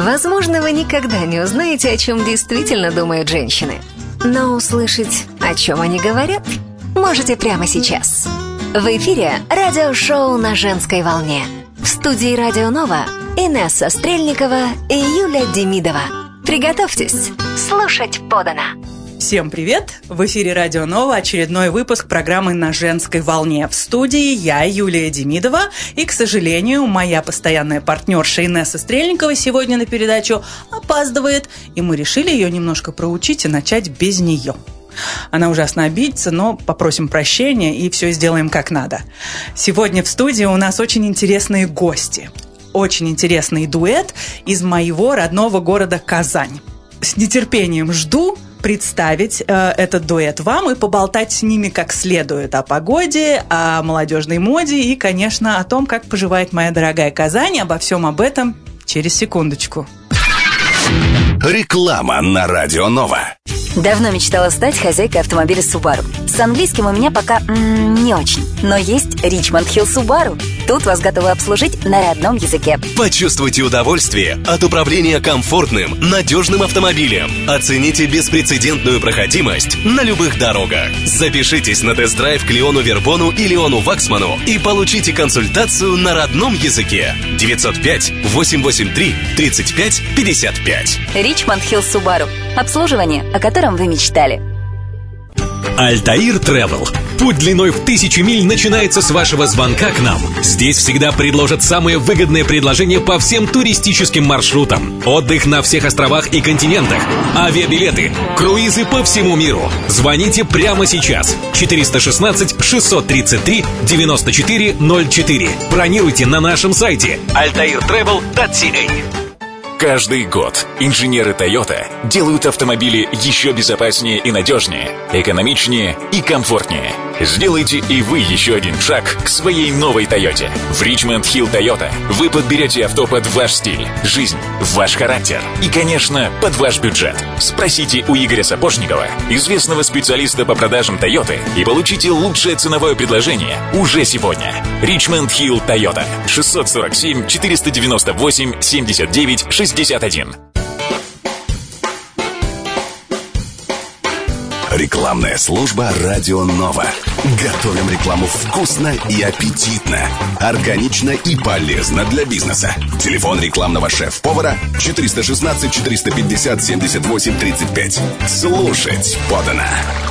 Возможно, вы никогда не узнаете, о чем действительно думают женщины. Но услышать, о чем они говорят, можете прямо сейчас. В эфире радиошоу «На женской волне». В студии «Радио Нова» Инесса Стрельникова и Юля Демидова. Приготовьтесь слушать подано. Всем привет! В эфире «Радио Нова» очередной выпуск программы «На женской волне». В студии я, Юлия Демидова, и, к сожалению, моя постоянная партнерша Инесса Стрельникова сегодня на передачу опаздывает, и мы решили ее немножко проучить и начать без нее. Она ужасно обидится, но попросим прощения и все сделаем как надо. Сегодня в студии у нас очень интересные гости. Очень интересный дуэт из моего родного города Казань. С нетерпением жду представить этот дуэт вам и поболтать с ними как следует о погоде, о молодежной моде и, конечно, о том, как поживает моя дорогая Казань. Обо всем об этом через секундочку. Реклама на Радио Нова. Давно мечтала стать хозяйкой автомобиля Subaru. С английским у меня пока не очень. Но есть Richmond Hill Subaru. Тут вас готовы обслужить на родном языке. Почувствуйте удовольствие от управления комфортным, надежным автомобилем. Оцените беспрецедентную проходимость на любых дорогах. Запишитесь на тест-драйв к Леону Вербону и Леону Ваксману и получите консультацию на родном языке. 905-883-3555. Richmond Hill Subaru. Обслуживание, о котором вы мечтали. Альтаир Travel. Путь длиной в 1000 миль начинается с вашего звонка к нам. Здесь всегда предложат самые выгодные предложения по всем туристическим маршрутам. Отдых на всех островах и континентах. Авиабилеты, круизы по всему миру. Звоните прямо сейчас. 416-633-9404. Бронируйте на нашем сайте altairtravel.ca. Каждый год инженеры Toyota делают автомобили еще безопаснее и надежнее, экономичнее и комфортнее. Сделайте и вы еще один шаг к своей новой Toyota. В Richmond Hill Toyota вы подберете авто под ваш стиль, жизнь, ваш характер и, конечно, под ваш бюджет. Спросите у Игоря Сапожникова, известного специалиста по продажам Toyota, и получите лучшее ценовое предложение уже сегодня. Richmond Hill Toyota. 647-498-79-61. Рекламная служба «Радио Нова». Готовим рекламу вкусно и аппетитно, органично и полезно для бизнеса. Телефон рекламного шеф-повара 416-450-78-35. Слушать подано.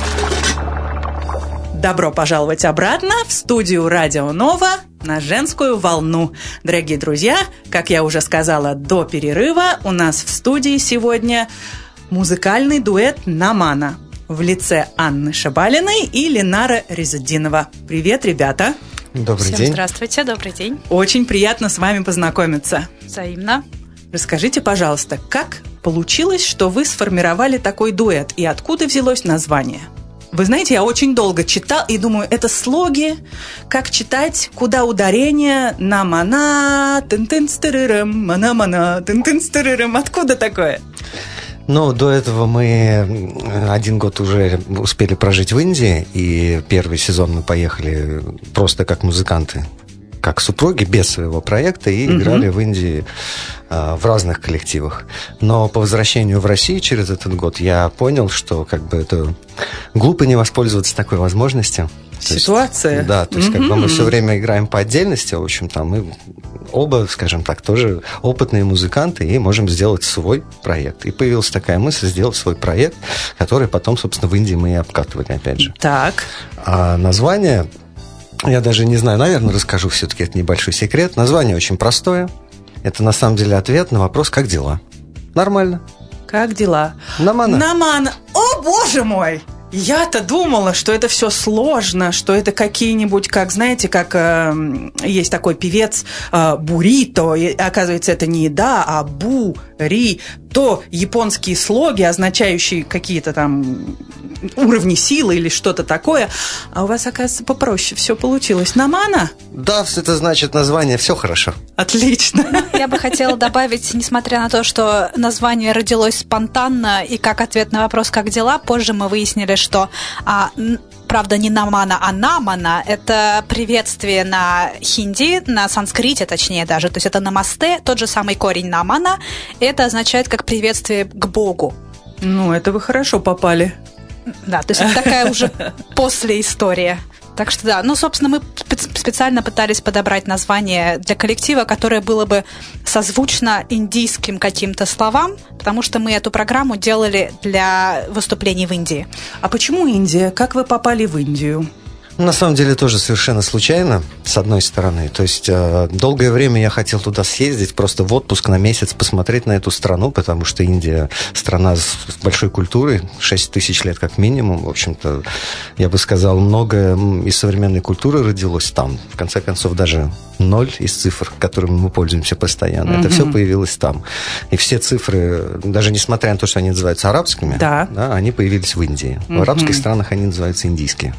Добро пожаловать обратно в студию «Радио Нова» на женскую волну. Дорогие друзья, как я уже сказала до перерыва, у нас в студии сегодня музыкальный дуэт «Намана» в лице Анны Шабалиной и Ленара Резудинова. Привет, ребята! Добрый день. Здравствуйте, добрый день. Очень приятно с вами познакомиться. Взаимно. Расскажите, пожалуйста, как получилось, что вы сформировали такой дуэт и откуда взялось название? Вы знаете, я очень долго читал и думаю, это слоги, как читать, куда ударение, на-мана, тын-тын-стырырым, мана-мана, тын-тын-стырырым. Откуда такое? Ну, до этого мы 1 год уже успели прожить в Индии, и первый сезон мы поехали просто как музыканты, как супруги, без своего проекта, и играли в Индии в разных коллективах. Но по возвращению в Россию через этот год я понял, что как бы это глупо не воспользоваться такой возможностью. Ситуация. Да, то есть как бы мы все время играем по отдельности, в общем-то, мы оба, скажем так, тоже опытные музыканты и можем сделать свой проект. И появилась такая мысль сделать свой проект, который потом, собственно, в Индии мы и обкатывали, опять же. Так. А название, я даже не знаю, наверное, расскажу, все-таки это небольшой секрет. Название очень простое. Это, на самом деле, ответ на вопрос «Как дела?». Нормально. Как дела? Намана. Намана. О, боже мой! Я-то думала, что это все сложно, что это какие-нибудь, как, знаете, как есть такой певец Бурито, и, оказывается, это не еда, а бу-ри-то, японские слоги, означающие какие-то там уровни силы или что-то такое. А у вас, оказывается, попроще все получилось. Намана? Да, это значит название «Все хорошо». Отлично. Я бы хотела добавить, несмотря на то, что название родилось спонтанно, и как ответ на вопрос «Как дела?», позже мы выяснили, что правда, не намана, а намана. Это приветствие на хинди, на санскрите, точнее даже. То есть это намасте, тот же самый корень намана. Это означает как приветствие к Богу. Ну, это вы хорошо попали. Да, то есть это такая уже после история. Так что да, ну, собственно, мы специально пытались подобрать название для коллектива, которое было бы созвучно индийским каким-то словам, потому что мы эту программу делали для выступлений в Индии. А почему Индия? Как вы попали в Индию? На самом деле тоже совершенно случайно, с одной стороны. То есть долгое время я хотел туда съездить, просто в отпуск на месяц посмотреть на эту страну, потому что Индия страна с большой культурой, 6 тысяч лет как минимум. В общем-то, я бы сказал, многое из современной культуры родилось там. В конце концов, даже 0 из цифр, которыми мы пользуемся постоянно, это все появилось там. И все цифры, даже несмотря на то, что они называются арабскими, да, они появились в Индии. В арабских странах они называются индийские.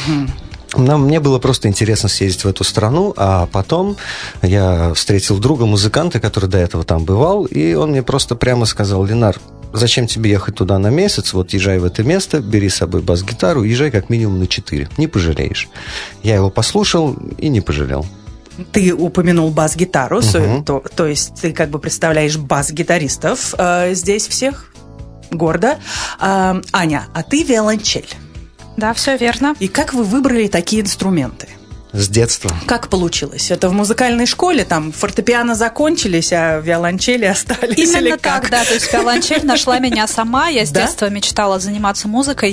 Мне было просто интересно съездить в эту страну, а потом я встретил друга, музыканта, который до этого там бывал, и он мне просто прямо сказал: Ленар, зачем тебе ехать туда на месяц, вот езжай в это место, бери с собой бас-гитару, езжай как минимум на 4, не пожалеешь. Я его послушал и не пожалел. Ты упомянул бас-гитару, то есть ты как бы представляешь бас-гитаристов здесь всех гордо. Аня, а ты виолончель. Да, все верно. И как вы выбрали такие инструменты? С детства. Как получилось? Это в музыкальной школе, там фортепиано закончились, а виолончели остались? Именно так, да. То есть виолончель нашла меня сама. Я с детства мечтала заниматься музыкой,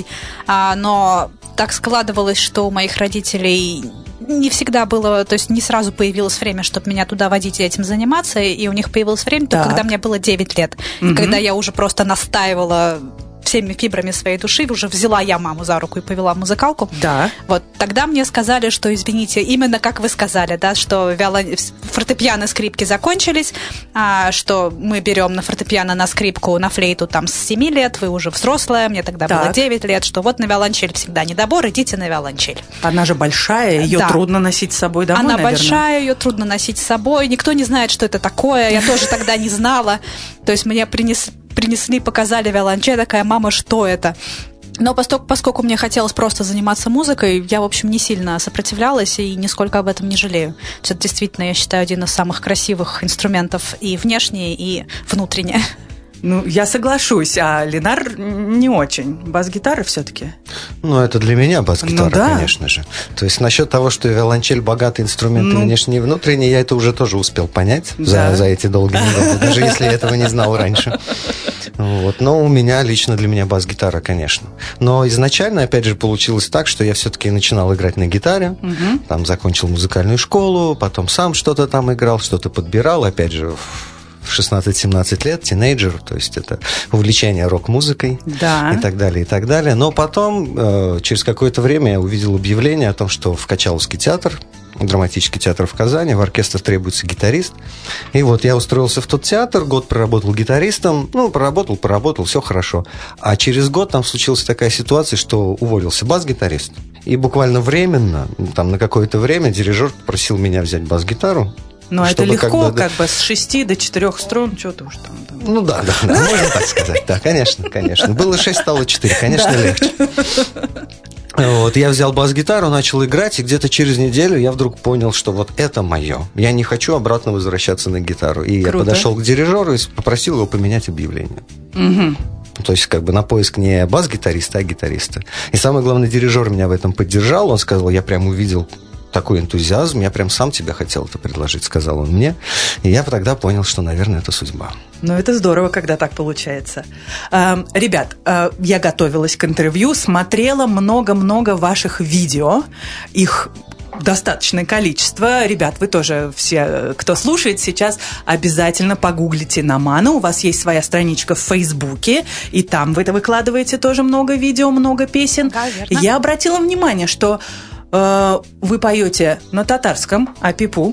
но так складывалось, что у моих родителей не всегда было, то есть не сразу появилось время, чтобы меня туда водить и этим заниматься, и у них появилось время только когда мне было 9 лет. И когда я уже просто настаивала всеми фибрами своей души, уже взяла я маму за руку и повела в музыкалку. Да. Вот тогда мне сказали, что, извините, именно как вы сказали, да, что фортепиано, скрипки закончились, что мы берем на фортепиано, на скрипку, на флейту там с 7 лет, вы уже взрослая, мне тогда было 9 лет, что вот на виолончель всегда недобор, идите на виолончель. Она же большая, ее трудно носить с собой домой, Она наверное. большая, ее трудно носить с собой, никто не знает, что это такое, я тоже тогда не знала, то есть мне принесли, показали виолончель, такая: мама, что это? Но поскольку мне хотелось просто заниматься музыкой, я, в общем, не сильно сопротивлялась и нисколько об этом не жалею. Это действительно, я считаю, один из самых красивых инструментов и внешне, и внутренне. Ну, я соглашусь, а Ленар не очень. Бас-гитара все-таки? Ну, это для меня бас-гитара, конечно же. То есть насчет того, что виолончель богатый инструмент внешний и внутренний, я это уже тоже успел понять за эти долгие годы, даже если я этого не знал раньше. Вот. Но у меня, лично для меня бас-гитара, конечно. Но изначально, опять же, получилось так, что я все-таки начинал играть на гитаре, там закончил музыкальную школу, потом сам что-то там играл, что-то подбирал, опять же, в 16-17 лет, тинейджер, то есть это увлечение рок-музыкой и так далее, и так далее. Но потом, через какое-то время, я увидел объявление о том, что в Качаловский театр, драматический театр в Казани, в оркестр требуется гитарист. И вот я устроился в тот театр, год проработал гитаристом, проработал, все хорошо. А через год там случилась такая ситуация, что уволился бас-гитарист. И буквально временно, там на какое-то время, дирижер попросил меня взять бас-гитару. Но это легко, как бы с 6 до 4 струн, что-то уж там. Ну да, можно так сказать. Да, конечно. Было 6, стало 4, конечно, легче. Вот, я взял бас-гитару, начал играть, и где-то через неделю я вдруг понял, что вот это мое. Я не хочу обратно возвращаться на гитару. И я подошел к дирижеру и попросил его поменять объявление. То есть как бы на поиск не бас-гитариста, а гитариста. И самое главное, дирижер меня в этом поддержал. Он сказал: я прям увидел такой энтузиазм, я прям сам тебе хотел это предложить, сказал он мне. И я тогда понял, что, наверное, это судьба. Ну, это здорово, когда так получается. Ребят, я готовилась к интервью, смотрела много-много ваших видео, их достаточное количество. Ребят, вы тоже все, кто слушает сейчас, обязательно погуглите Намана. У вас есть своя страничка в Фейсбуке, и там вы выкладываете тоже много видео, много песен. Да, верно. Я обратила внимание, что вы поете на татарском, апипу,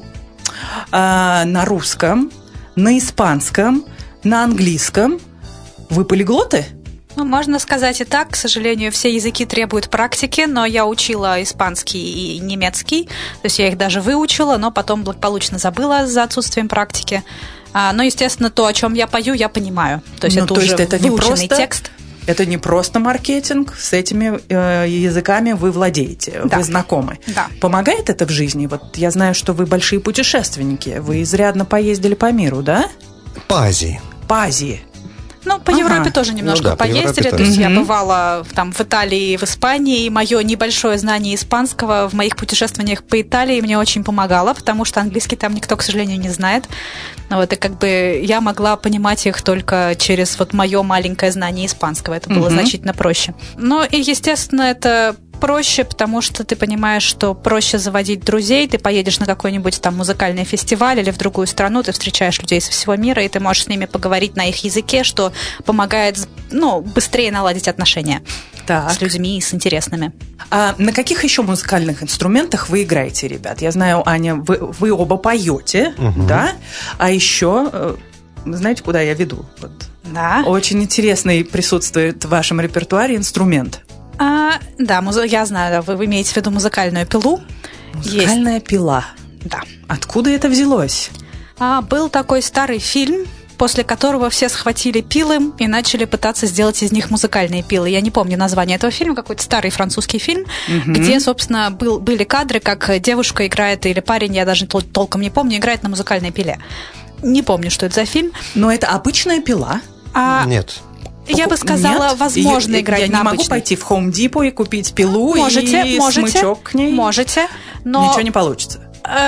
на русском, на испанском, на английском. Вы полиглоты? Ну, можно сказать и так. К сожалению, все языки требуют практики, но я учила испанский и немецкий. То есть я их даже выучила, но потом благополучно забыла за отсутствием практики. Но, естественно, то, о чем я пою, я понимаю. То есть это уже выученный текст. Это не просто маркетинг, с этими языками вы владеете, Да. вы знакомы. Да. Помогает это в жизни? Вот я знаю, что вы большие путешественники, вы изрядно поездили по миру, да? По Азии. По Азии. Ну, по Ага. Европе тоже немножко Ну да, по Европе поездили. То тоже. есть я Мгм. бывала там в Италии и в Испании, и мое небольшое знание испанского в моих путешествиях по Италии мне очень помогало, потому что английский там никто, к сожалению, не знает. Вот, и как бы я могла понимать их только через вот мое маленькое знание испанского. Это было Мгм. значительно проще. Но и, естественно, это проще, потому что ты понимаешь, что проще заводить друзей, ты поедешь на какой-нибудь там музыкальный фестиваль или в другую страну, ты встречаешь людей со всего мира, и ты можешь с ними поговорить на их языке, что помогает, ну, быстрее наладить отношения Так. с людьми, с интересными. А на каких еще музыкальных инструментах вы играете, ребят? Я знаю, Аня, вы оба поете, да? А еще, знаете, куда я веду? Вот. Да. Очень интересный присутствует в вашем репертуаре инструмент. Да, я знаю, да, вы имеете в виду музыкальную пилу. Есть. Музыкальная пила. Да. Откуда это взялось? Был такой старый фильм, после которого все схватили пилы и начали пытаться сделать из них музыкальные пилы. Я не помню название этого фильма, какой-то старый французский фильм, где, собственно, были кадры, как девушка играет, или парень, я даже толком не помню, играет на музыкальной пиле. Не помню, что это за фильм. Но это обычная пила. Нет. Я бы сказала, Нет? возможно играть я на не могу обычной. пойти в Home Depot и купить пилу Можете, и смычок к ней. можете, но Ничего не получится.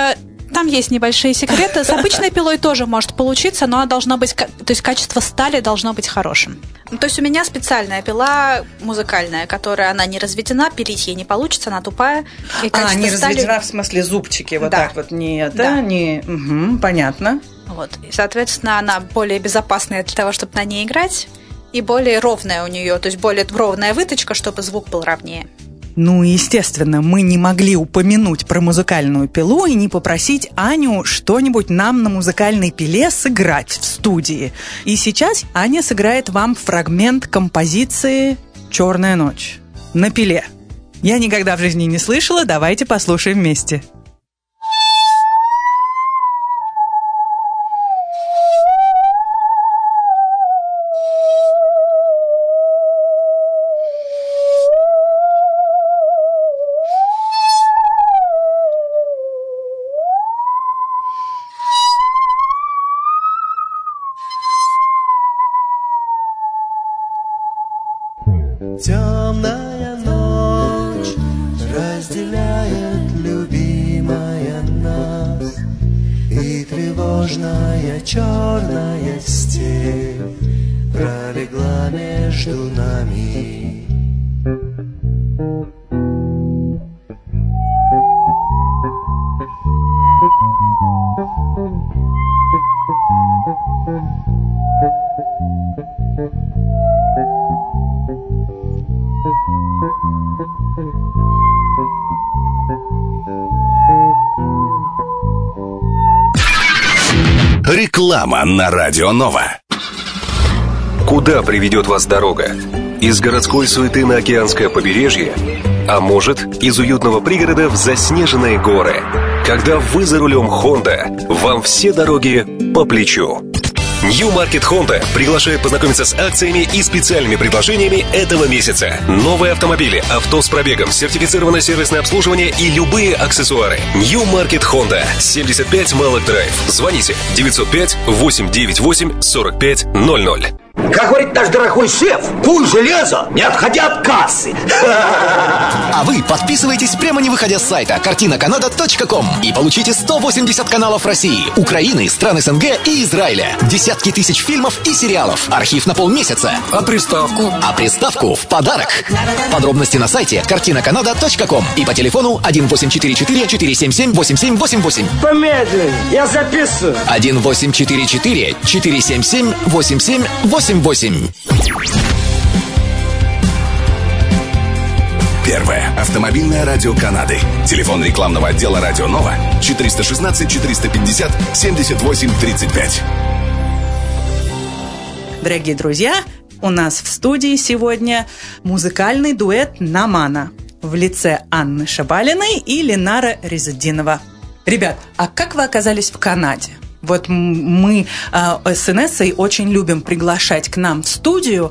там есть небольшие секреты. С обычной пилой тоже может получиться, но она должна быть, то есть качество стали должно быть хорошим. Ну, то есть у меня специальная пила музыкальная, которая она не разведена, пилить ей не получится, она тупая. И качество не стали- разведена в смысле зубчики, вот Да. так вот, не это, Да. не... Угу, понятно. Вот. И, соответственно, она более безопасная для того, чтобы на ней играть, и более ровная у нее, то есть более ровная выточка, чтобы звук был ровнее. Ну, естественно, мы не могли упомянуть про музыкальную пилу и не попросить Аню что-нибудь нам на музыкальной пиле сыграть в студии. И сейчас Аня сыграет вам фрагмент композиции «Черная ночь» на пиле. Я никогда в жизни не слышала, давайте послушаем вместе. Темная ночь разделяет любимая нас, и тревожная черная степь пролегла между нами. Реклама на Радио Нова. Куда приведет вас дорога? Из городской суеты на океанское побережье? А может, из уютного пригорода в заснеженные горы? Когда вы за рулем Honda, вам все дороги по плечу. New Market Honda приглашает познакомиться с акциями и специальными предложениями этого месяца. Новые автомобили, авто с пробегом, сертифицированное сервисное обслуживание и любые аксессуары. New Market Honda, 75 Малок Драйв. Звоните 905-898-4500. Как говорит наш дорогой шеф, пуль железо, не отходя от кассы. А вы подписывайтесь прямо не выходя с сайта картинаканада.ком и получите 180 каналов России, Украины, стран СНГ и Израиля. Десятки тысяч фильмов и сериалов. Архив на полмесяца. А приставку? А приставку в подарок. Подробности на сайте картинаканада.ком и по телефону 1844-477-8788. Помедленнее, я записываю. 1844-477-8788. Первое автомобильное радио Канады. Телефон рекламного отдела Радио Нова 416-450-78-35. Дорогие друзья, у нас в студии сегодня музыкальный дуэт «Намана» в лице Анны Шабалиной и Ленара Ризетдинова. Ребят, а как вы оказались в Канаде? Вот мы с Инессой очень любим приглашать к нам в студию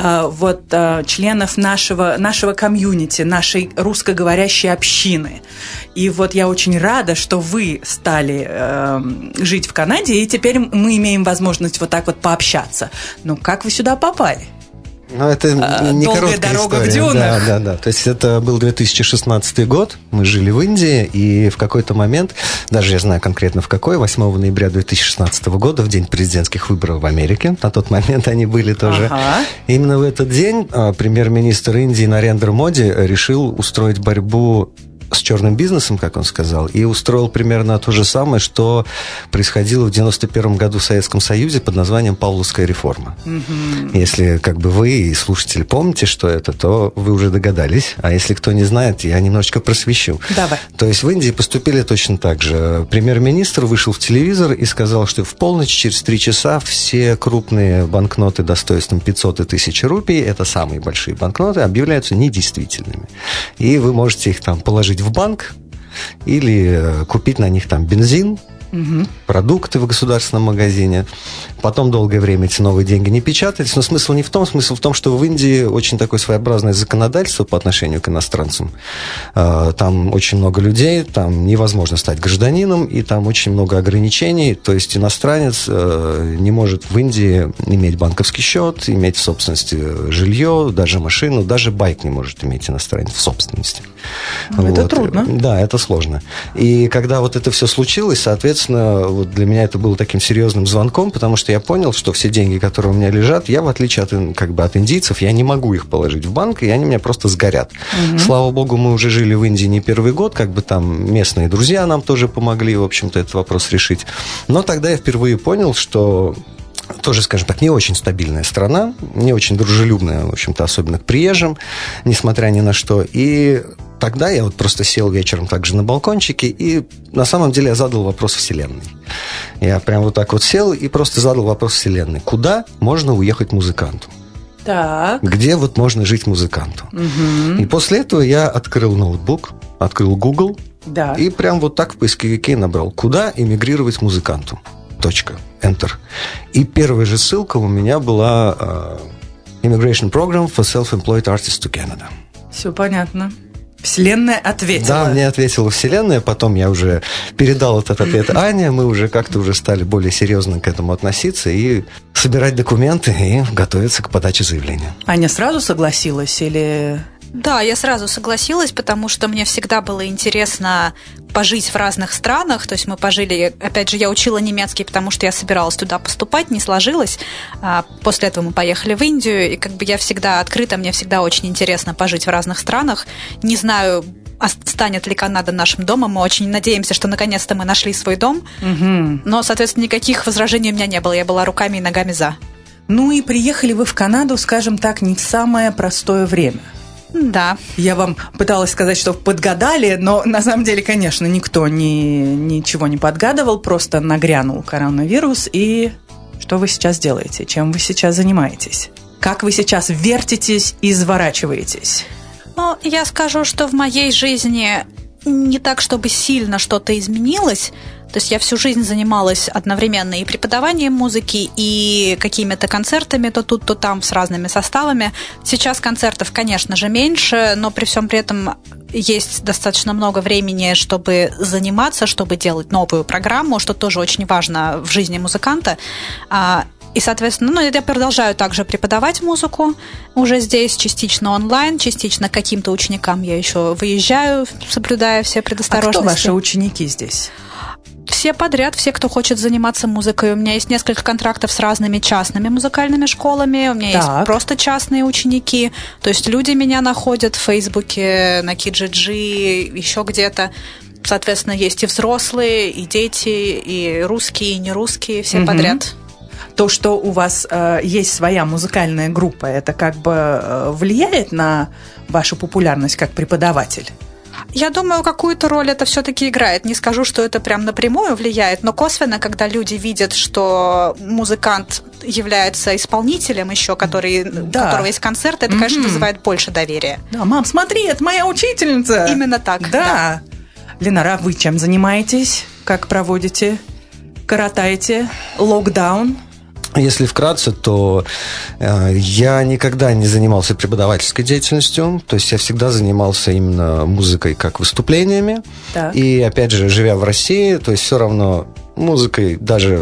членов нашего комьюнити, нашей русскоговорящей общины. И вот я очень рада, что вы стали жить в Канаде, и теперь мы имеем возможность вот так вот пообщаться. Ну, как вы сюда попали? Ну, это не долгая дорога история. В дюнах. Да. То есть это был 2016 год, мы жили в Индии, и в какой-то момент, даже я знаю конкретно в какой, 8 ноября 2016 года, в день президентских выборов в Америке, на тот момент они были тоже, именно в этот день премьер-министр Индии Нарендра Моди решил устроить борьбу с черным бизнесом, как он сказал, и устроил примерно то же самое, что происходило в 91 году в Советском Союзе под названием «Павловская реформа». Если вы и слушатели помните, что это, то вы уже догадались. А если кто не знает, я немножечко просвещу. Давай. То есть в Индии поступили точно так же. Премьер-министр вышел в телевизор и сказал, что в полночь, через 3 часа, все крупные банкноты достоинством 500 и 1000 рупий, это самые большие банкноты, объявляются недействительными. И вы можете их там положить в банк или купить на них там бензин, продукты в государственном магазине. Потом долгое время эти новые деньги не печатались. Но смысл не в том. Смысл в том, что в Индии очень такое своеобразное законодательство по отношению к иностранцам. Там очень много людей, там невозможно стать гражданином, и там очень много ограничений. То есть иностранец не может в Индии иметь банковский счет, иметь в собственности жилье, даже машину, даже байк не может иметь иностранец в собственности. Это трудно. Да, это сложно. И когда вот это все случилось, соответственно, вот для меня это было таким серьезным звонком, потому что я понял, что все деньги, которые у меня лежат, я, в отличие от индийцев, я не могу их положить в банк, и они у меня просто сгорят. Слава богу, мы уже жили в Индии не первый год, там местные друзья нам тоже помогли, в общем-то, этот вопрос решить. Но тогда я впервые понял, что тоже, скажем так, не очень стабильная страна, не очень дружелюбная, в общем-то, особенно к приезжим, несмотря ни на что. И тогда я вот просто сел вечером также на балкончике, и на самом деле я задал вопрос Вселенной. Я прям вот так вот сел и просто задал вопрос Вселенной. Куда можно уехать музыканту? Так. Где вот можно жить музыканту? И после этого я открыл ноутбук, открыл Google, и прям вот так в поисковике набрал «Куда эмигрировать музыканту?» Enter. И первая же ссылка у меня была Immigration Program for Self-Employed Artists to Canada. Все понятно. Вселенная ответила. Да, мне ответила Вселенная, потом я уже передал этот ответ Ане, мы уже как-то уже стали более серьезно к этому относиться и собирать документы и готовиться к подаче заявления. Аня сразу согласилась или... Да, я сразу согласилась, потому что мне всегда было интересно пожить в разных странах. То есть мы пожили, опять же, я учила немецкий, потому что я собиралась туда поступать, не сложилось. После этого мы поехали в Индию, и я всегда открыта, мне всегда очень интересно пожить в разных странах. Не знаю, станет ли Канада нашим домом, мы очень надеемся, что наконец-то мы нашли свой дом. Но, соответственно, никаких возражений у меня не было, я была руками и ногами за. Ну и приехали вы в Канаду, скажем так, не в самое простое время. Да. Я вам пыталась сказать, что подгадали, но на самом деле, конечно, никто ничего не подгадывал, просто нагрянул коронавирус. И что вы сейчас делаете? Чем вы сейчас занимаетесь? Как вы сейчас вертитесь и изворачиваетесь? Ну, я скажу, что в моей жизни не так, чтобы сильно что-то изменилось. То есть я всю жизнь занималась одновременно и преподаванием музыки, и какими-то концертами то тут, то там с разными составами. Сейчас концертов, конечно же, меньше, но при всем при этом есть достаточно много времени, чтобы заниматься, чтобы делать новую программу, что тоже очень важно в жизни музыканта. И, соответственно, я продолжаю также преподавать музыку уже здесь, частично онлайн, частично каким-то ученикам я еще выезжаю, соблюдая все предосторожности. А кто ваши ученики здесь? Все подряд, все, кто хочет заниматься музыкой. У меня есть несколько контрактов с разными частными музыкальными школами, у меня есть просто частные ученики. То есть люди меня находят в Фейсбуке, на Kijiji, еще где-то. Соответственно, есть и взрослые, и дети, и русские, и нерусские, все подряд. То, что у вас есть своя музыкальная группа, это влияет на вашу популярность как преподаватель? Я думаю, какую-то роль это все-таки играет. Не скажу, что это прям напрямую влияет, но косвенно, когда люди видят, что музыкант является исполнителем еще, у которого есть концерт, это, конечно, вызывает больше доверия. Да, мам, смотри, это моя учительница. Именно так. Да. Ленара, а вы чем занимаетесь? Как проводите коротаете локдаун? Если вкратце, то я никогда не занимался преподавательской деятельностью, то есть я всегда занимался именно музыкой как выступлениями. Так. И опять же, живя в России, то есть все равно музыкой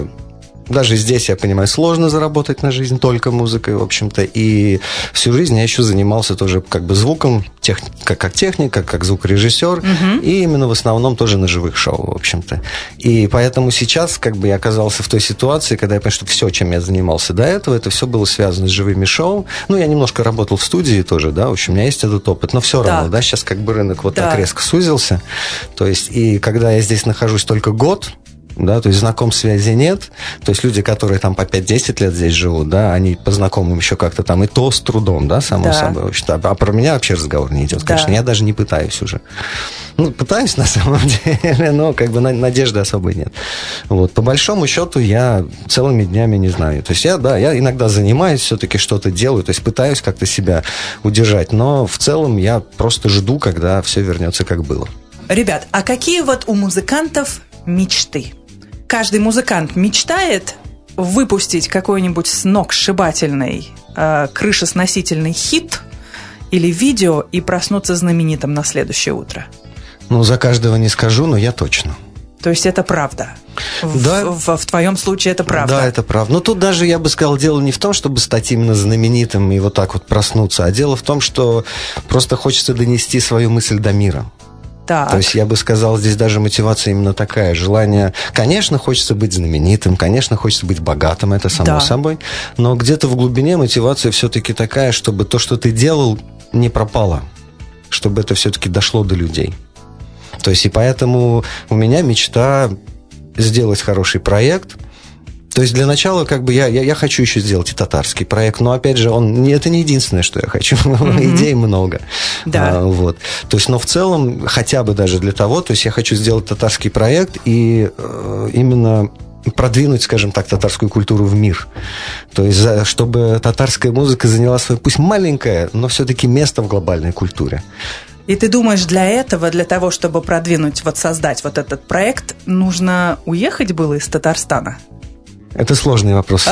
даже здесь, я понимаю, сложно заработать на жизнь только музыкой, в общем-то. И всю жизнь я еще занимался тоже как бы звуком, как техник, как звукорежиссер. И именно в основном тоже на живых шоу, в общем-то. И поэтому сейчас как бы я оказался в той ситуации, когда я понял, что все, чем я занимался до этого, это все было связано с живыми шоу. Ну, я немножко работал в студии тоже, да, в общем, у меня есть этот опыт. Но все равно, да, сейчас как бы рынок вот так резко сузился. То есть, и когда я здесь нахожусь только год, да, то есть знакомств, связи нет, то есть люди, которые там по 5-10 лет здесь живут, да, они по знакомым еще как-то там и то с трудом, да, само собой, вообще-то. А про меня вообще разговор не идет, конечно, я даже не пытаюсь уже. Ну, пытаюсь на самом деле, но как бы надежды особой нет. Вот, по большому счету я целыми днями не знаю, то есть я иногда занимаюсь, все-таки что-то делаю, то есть пытаюсь как-то себя удержать, но в целом я просто жду, когда все вернется как было. Ребят, а какие вот у музыкантов мечты? Каждый музыкант мечтает выпустить какой-нибудь сногсшибательный, крышесносительный хит или видео и проснуться знаменитым на следующее утро? Ну, за каждого не скажу, но я точно. То есть это правда? Да. В твоем случае это правда? Да, это правда. Но тут даже, я бы сказал, дело не в том, чтобы стать именно знаменитым и вот так вот проснуться, а дело в том, что просто хочется донести свою мысль до мира. Так. То есть я бы сказал, здесь даже мотивация именно такая. Желание, конечно, хочется быть знаменитым, конечно, хочется быть богатым, это само собой. Но где-то в глубине мотивация все-таки такая, чтобы то, что ты делал, не пропало. Чтобы это все-таки дошло до людей. То есть и поэтому у меня мечта сделать хороший проект. То есть для начала как бы я хочу еще сделать и татарский проект, но опять же это не единственное, что я хочу. Идей много. Да. Вот. То есть, но в целом хотя бы даже для того, то есть я хочу сделать татарский проект и именно продвинуть, скажем так, татарскую культуру в мир. То есть чтобы татарская музыка заняла свое, пусть маленькое, но все-таки место в глобальной культуре. И ты думаешь, для того, чтобы продвинуть, вот создать вот этот проект, нужно уехать было из Татарстана? Это сложный вопрос.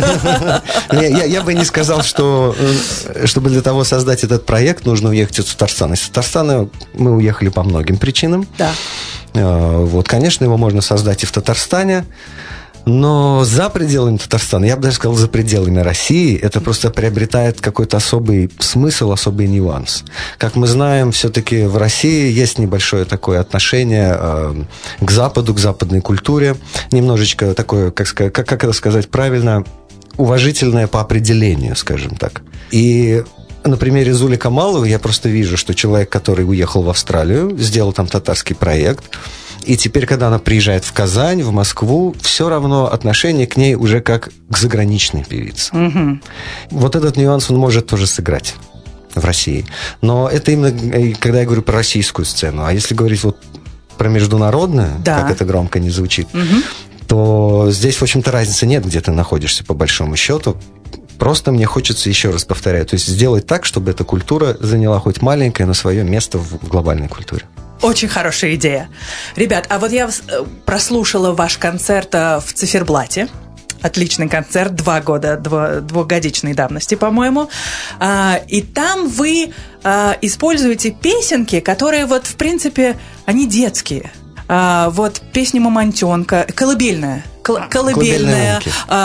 Я бы не сказал, что чтобы для того создать этот проект, нужно уехать из Татарстана. Из Татарстана мы уехали по многим причинам. Да. Вот, конечно, его можно создать и в Татарстане, но за пределами Татарстана, я бы даже сказал, за пределами России, это просто приобретает какой-то особый смысл, особый нюанс. Как мы знаем, все-таки в России есть небольшое такое отношение к Западу, к западной культуре, немножечко такое, как это сказать правильно, уважительное по определению, скажем так. И на примере Зули Камаловой я просто вижу, что человек, который уехал в Австралию, сделал там татарский проект, и теперь, когда она приезжает в Казань, в Москву, все равно отношение к ней уже как к заграничной певице. Угу. Вот этот нюанс он может тоже сыграть в России. Но это именно, когда я говорю про российскую сцену. А если говорить вот про международную, как это громко не звучит, то здесь, в общем-то, разницы нет, где ты находишься, по большому счету. Просто мне хочется, еще раз повторяю, то есть сделать так, чтобы эта культура заняла хоть маленькое, но свое место в глобальной культуре. Очень хорошая идея. Ребят, а вот я прослушала ваш концерт в Циферблате. Отличный концерт, 2 года, двухгодичной давности, по-моему. И там вы используете песенки, которые вот, в принципе, они детские. Вот песня «Мамонтенка», колыбельная. Колыбельная.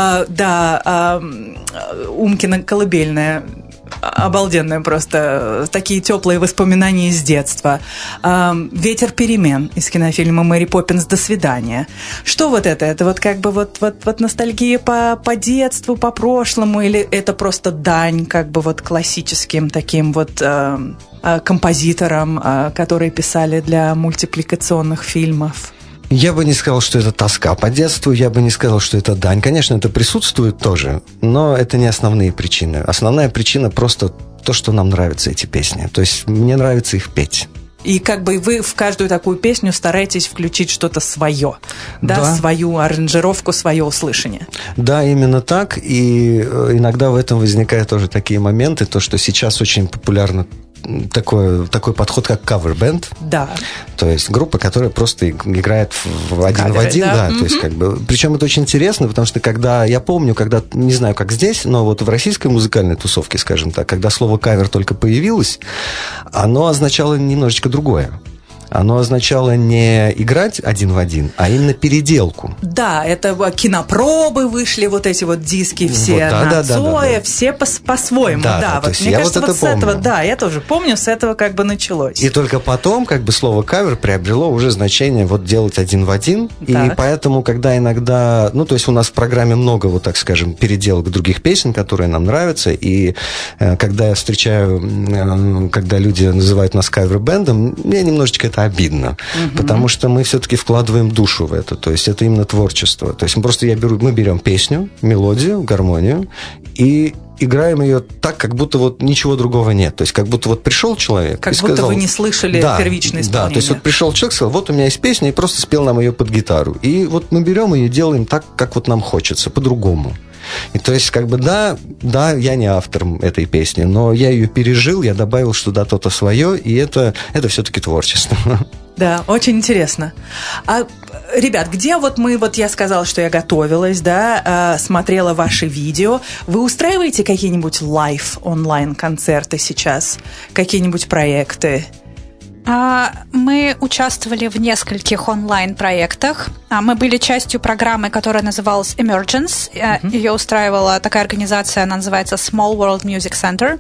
Умкина колыбельная. Обалденная просто. Такие теплые воспоминания из детства. «Ветер перемен» из кинофильма «Мэри Поппинс. До свидания». Что вот это? Это вот как бы вот ностальгия по детству, по прошлому? Или это просто дань как бы вот классическим таким вот композиторам, которые писали для мультипликационных фильмов? Я бы не сказал, что это тоска по детству, я бы не сказал, что это дань. Конечно, это присутствует тоже, но это не основные причины. Основная причина просто то, что нам нравятся эти песни. То есть мне нравится их петь. И как бы вы в каждую такую песню стараетесь включить что-то свое, да, свою аранжировку, свое услышание. Да, именно так. И иногда в этом возникают тоже такие моменты, то, что сейчас очень популярно такой подход, как кавер-бенд. Да. То есть группа, которая просто играет в один в один. Да. То есть, причем это очень интересно, потому что я помню, не знаю, как здесь, но вот в российской музыкальной тусовке, скажем так, когда слово кавер только появилось, оно означало немножечко другое. Оно означало не играть один в один, а именно переделку. Да, это кинопробы вышли, вот эти вот диски все на Цоя, все по-своему. Да, вот мне кажется, вот с этого, да, я тоже помню, с этого как бы началось. И только потом как бы слово кавер приобрело уже значение вот делать один в один. Да. И поэтому, когда иногда, то есть у нас в программе много, вот так скажем, переделок других песен, которые нам нравятся, и когда я встречаю, когда люди называют нас кавер-бендом, мне немножечко это обидно, потому что мы все-таки вкладываем душу в это, то есть это именно творчество. То есть мы берем песню, мелодию, гармонию и играем ее так, как будто вот ничего другого нет. То есть как будто вот пришел человек как и сказал... Как будто вы не слышали первичное исполнение. Да, то есть вот пришел человек, сказал, вот у меня есть песня, и просто спел нам ее под гитару. И вот мы берем ее и делаем так, как вот нам хочется, по-другому. И то есть, да, я не автор этой песни, но я ее пережил, я добавил что-то свое, и это все-таки творчество. Да, очень интересно. Ребят, где я сказала, что я готовилась, да, смотрела ваши видео. Вы устраиваете какие-нибудь онлайн-концерты сейчас? Какие-нибудь проекты? Мы участвовали в нескольких онлайн-проектах. Мы были частью программы, которая называлась Emergence. Ее устраивала такая организация, она называется Small World Music Center.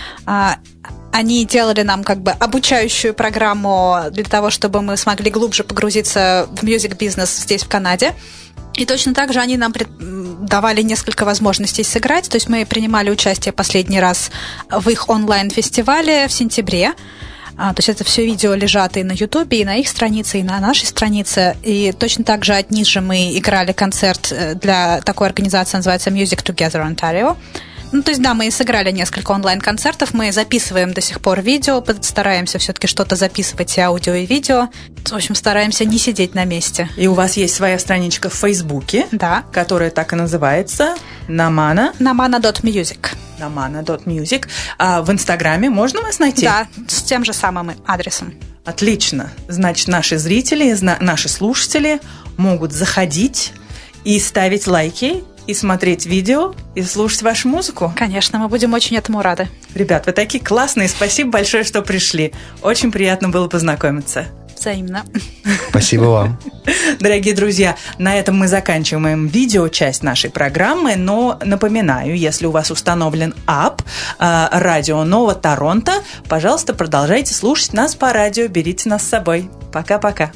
Они делали нам обучающую программу для того, чтобы мы смогли глубже погрузиться в мьюзик-бизнес здесь, в Канаде. И точно так же они нам давали несколько возможностей сыграть. То есть мы принимали участие последний раз в их онлайн-фестивале в сентябре. То есть это все видео лежат и на Ютубе, и на их странице, и на нашей странице. И точно так же от них же мы играли концерт для такой организации, называется Music Together Ontario. То есть, да, мы сыграли несколько онлайн-концертов, мы записываем до сих пор видео, стараемся все-таки что-то записывать и аудио, и видео. В общем, стараемся не сидеть на месте. И у вас есть своя страничка в Фейсбуке, да, которая так и называется Namana. Namana.music. Namana.music. А в Инстаграме можно вас найти? Да, с тем же самым адресом. Отлично. Значит, наши зрители, наши слушатели могут заходить и ставить лайки, и смотреть видео, и слушать вашу музыку. Конечно, мы будем очень этому рады. Ребят, вы такие классные, спасибо большое, что пришли. Очень приятно было познакомиться. Взаимно. Спасибо вам. Дорогие друзья, на этом мы заканчиваем видеочасть нашей программы, но напоминаю, если у вас установлен ап Радио Нова Торонто, пожалуйста, продолжайте слушать нас по радио, берите нас с собой. Пока-пока.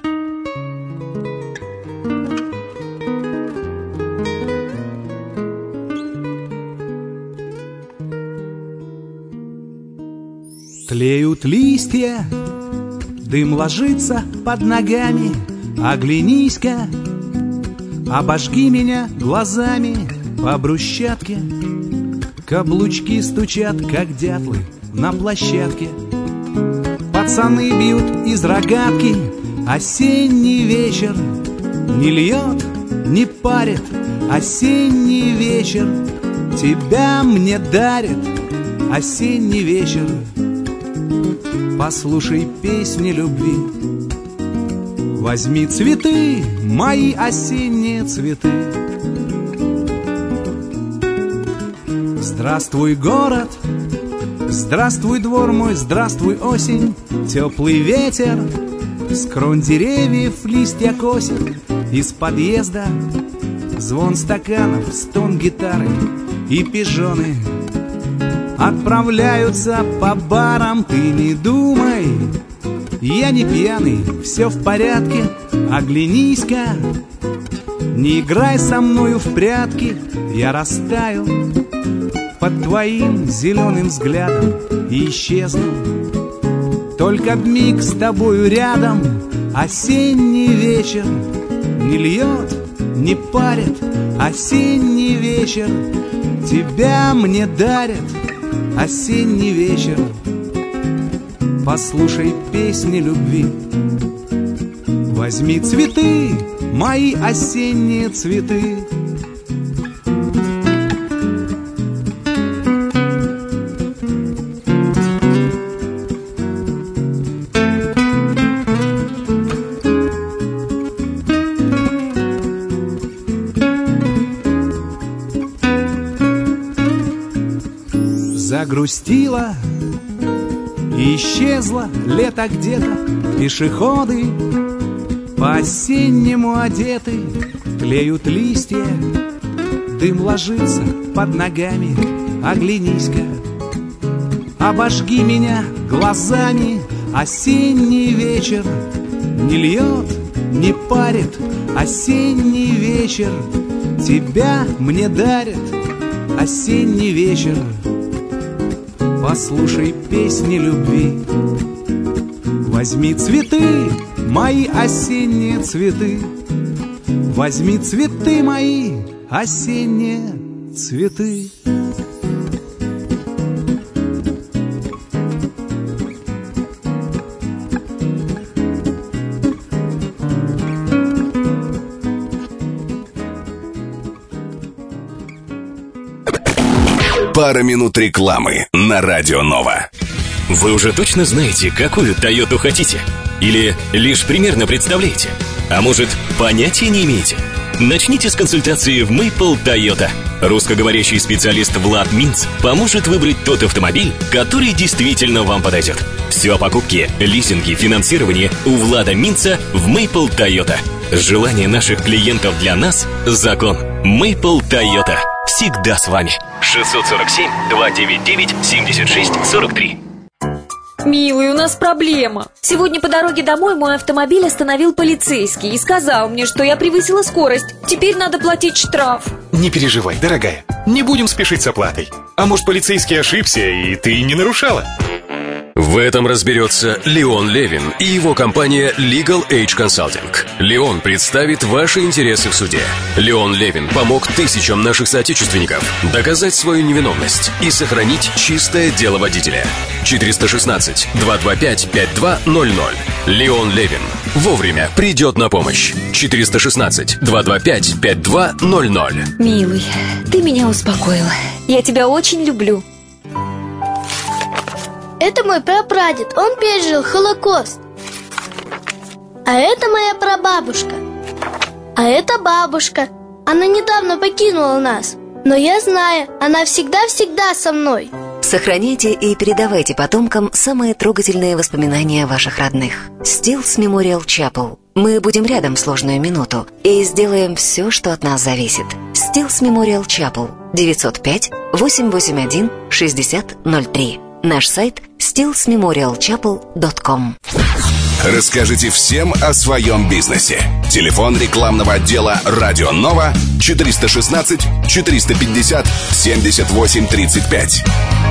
Тлеют листья, дым ложится под ногами. Оглянись-ка, обожги меня глазами по брусчатке. Каблучки стучат, как дятлы на площадке. Пацаны бьют из рогатки. Осенний вечер не льет, не парит. Осенний вечер тебя мне дарит. Осенний вечер, послушай песни любви. Возьми цветы, мои осенние цветы. Здравствуй, город, здравствуй, двор мой, здравствуй, осень. Теплый ветер с крон деревьев листья косит. Из подъезда звон стаканов, стон гитары и пижоны отправляются по барам. Ты не думай, я не пьяный, все в порядке. Оглянись-ка, не играй со мною в прятки. Я растаю под твоим зеленым взглядом и исчезну только в миг с тобою рядом. Осенний вечер не льет, не парит. Осенний вечер тебя мне дарит. Осенний вечер, послушай песни любви. Возьми цветы, мои осенние цветы. загрустила и исчезла лето где-то. Пешеходы по-осеннему одеты, тлеют листья, дым ложится под ногами. Оглянись-ка, обожги меня глазами. Осенний вечер не льет, не парит. Осенний вечер тебя мне дарит. Осенний вечер, послушай песни любви. Возьми цветы, мои осенние цветы. Возьми цветы мои, осенние цветы. Пара минут рекламы на Радио Нова. Вы уже точно знаете, какую Тойоту хотите? Или лишь примерно представляете? А может, понятия не имеете? Начните с консультации в Maple Toyota. Русскоговорящий специалист Влад Минц поможет выбрать тот автомобиль, который действительно вам подойдет. Все о покупке, лизинге, финансировании у Влада Минца в Maple Toyota. Желание наших клиентов для нас – закон. Maple Toyota. Всегда с вами. 647-299-76-43. Милый, у нас проблема. Сегодня по дороге домой мой автомобиль остановил полицейский и сказал мне, что я превысила скорость. Теперь надо платить штраф. Не переживай, дорогая. Не будем спешить с оплатой. А может, полицейский ошибся, и ты не нарушала? В этом разберется Леон Левин и его компания Legal Age Consulting. Леон представит ваши интересы в суде. Леон Левин помог тысячам наших соотечественников доказать свою невиновность и сохранить чистое дело водителя. 416-225-5200. Леон Левин вовремя придет на помощь. 416-225-5200. Милый, ты меня успокоила. Я тебя очень люблю. Это мой прапрадед, он пережил Холокост. А это моя прабабушка. А это бабушка. Она недавно покинула нас. Но я знаю, она всегда-всегда со мной. Сохраняйте и передавайте потомкам самые трогательные воспоминания ваших родных. Stills Memorial Chapel. Мы будем рядом в сложную минуту и сделаем все, что от нас зависит. Stills Memorial Chapel. 905-881-6003. Наш сайт stillsmemorialchapel.com. Расскажите всем о своем бизнесе. Телефон рекламного отдела Радио Нова 416-450-78-35.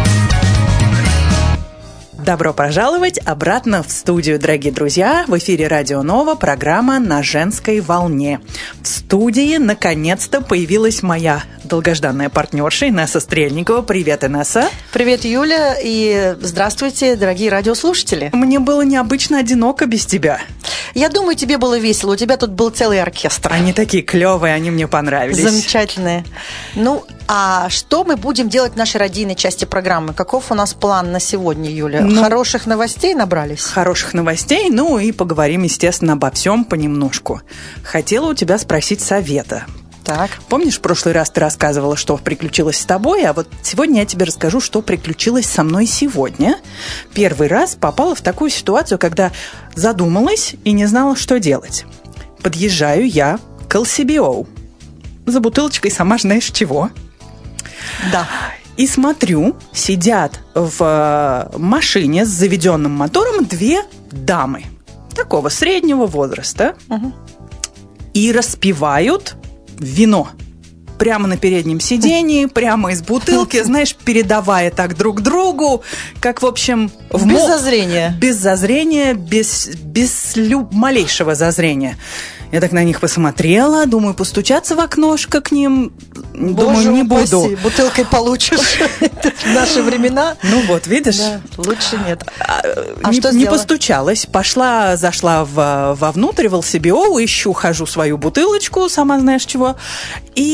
Добро пожаловать обратно в студию, дорогие друзья. В эфире Радио Нова, программа «На женской волне». В студии наконец-то появилась моя долгожданная партнерша Инесса Стрельникова. Привет, Инесса. Привет, Юля, и здравствуйте, дорогие радиослушатели. Мне было необычно одиноко без тебя. Я думаю, тебе было весело. У тебя тут был целый оркестр. Они такие клевые, они мне понравились. Замечательные. Ну, а что мы будем делать в нашей радийной части программы? Каков у нас план на сегодня, Юля? Хороших новостей набрались? Хороших новостей, ну и поговорим, естественно, обо всем понемножку. Хотела у тебя спросить совета. Так. Помнишь, в прошлый раз ты рассказывала, что приключилось с тобой, а вот сегодня я тебе расскажу, что приключилось со мной сегодня. Первый раз попала в такую ситуацию, когда задумалась и не знала, что делать. Подъезжаю я к LCBO за бутылочкой сама знаешь чего. Да. И смотрю, сидят в машине с заведенным мотором две дамы такого среднего возраста и распивают вино прямо на переднем сидении, прямо из бутылки, знаешь, передавая так друг другу, как, в общем... Без зазрения. Без зазрения, без малейшего зазрения. Я так на них посмотрела, думаю, постучаться в окношко к ним. Думаю, не буду. Бутылкой получишь в наши времена. Ну вот, видишь? Да, лучше нет. Не постучалась. Зашла вовнутрь в LCBO, хожу свою бутылочку, сама знаешь чего. И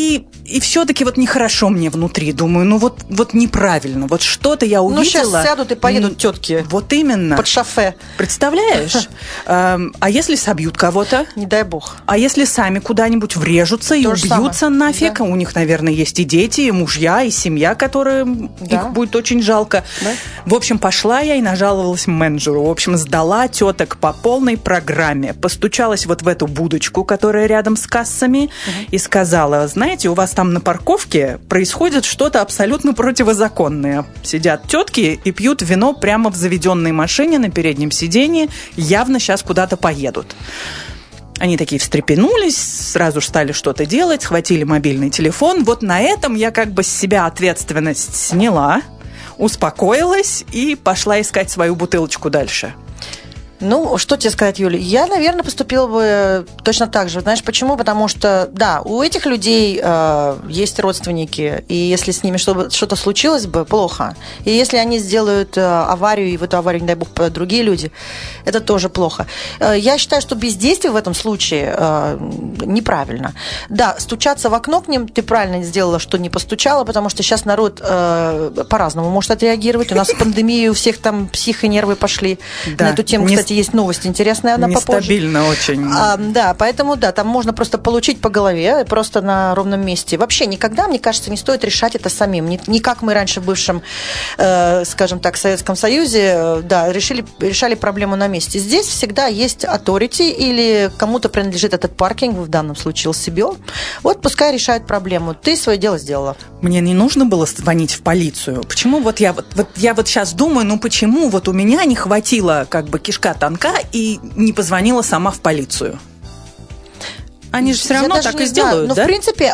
и все-таки вот нехорошо мне внутри. Думаю, ну вот неправильно. Вот что-то я увидела. Ну, сейчас сядут и поедут тетки. Вот именно. Под шофе. Представляешь? А если собьют кого-то? Не дай бог. А если сами куда-нибудь врежутся и убьются нафиг? У них, наверное, есть и дети, и мужья, и семья, которые их будет очень жалко. Да. В общем, пошла я и нажаловалась менеджеру. В общем, сдала теток по полной программе. Постучалась вот в эту будочку, которая рядом с кассами, и сказала: знаете, у вас там на парковке происходит что-то абсолютно противозаконное. Сидят тетки и пьют вино прямо в заведенной машине на переднем сиденье, явно сейчас куда-то поедут. Они такие встрепенулись, сразу же стали что-то делать, схватили мобильный телефон. Вот на этом я как бы с себя ответственность сняла, успокоилась и пошла искать свою бутылочку дальше. Ну, что тебе сказать, Юля? Я, наверное, поступила бы точно так же. Знаешь, почему? Потому что, да, у этих людей есть родственники, и если с ними что-то случилось бы, плохо. И если они сделают аварию, и в эту аварию, не дай бог, другие люди, это тоже плохо. Я считаю, что бездействие в этом случае неправильно. Да, стучаться в окно к ним, ты правильно сделала, что не постучала, потому что сейчас народ по-разному может отреагировать. У нас пандемия, у всех там психонервы пошли на эту тему. Кстати, есть новость интересная, она попозже. Нестабильно очень. Да, поэтому, да, там можно просто получить по голове, просто на ровном месте. Вообще никогда, мне кажется, не стоит решать это самим. Не как мы раньше в бывшем, скажем так, Советском Союзе, да, решали проблему на месте. Здесь всегда есть authority или кому-то принадлежит этот паркинг, в данном случае LCBO. Вот пускай решают проблему. Ты свое дело сделала. Мне не нужно было звонить в полицию. Почему я сейчас думаю, ну почему вот у меня не хватило как бы кишка тонка и не позвонила сама в полицию? Они же все равно так и сделают, да? Да?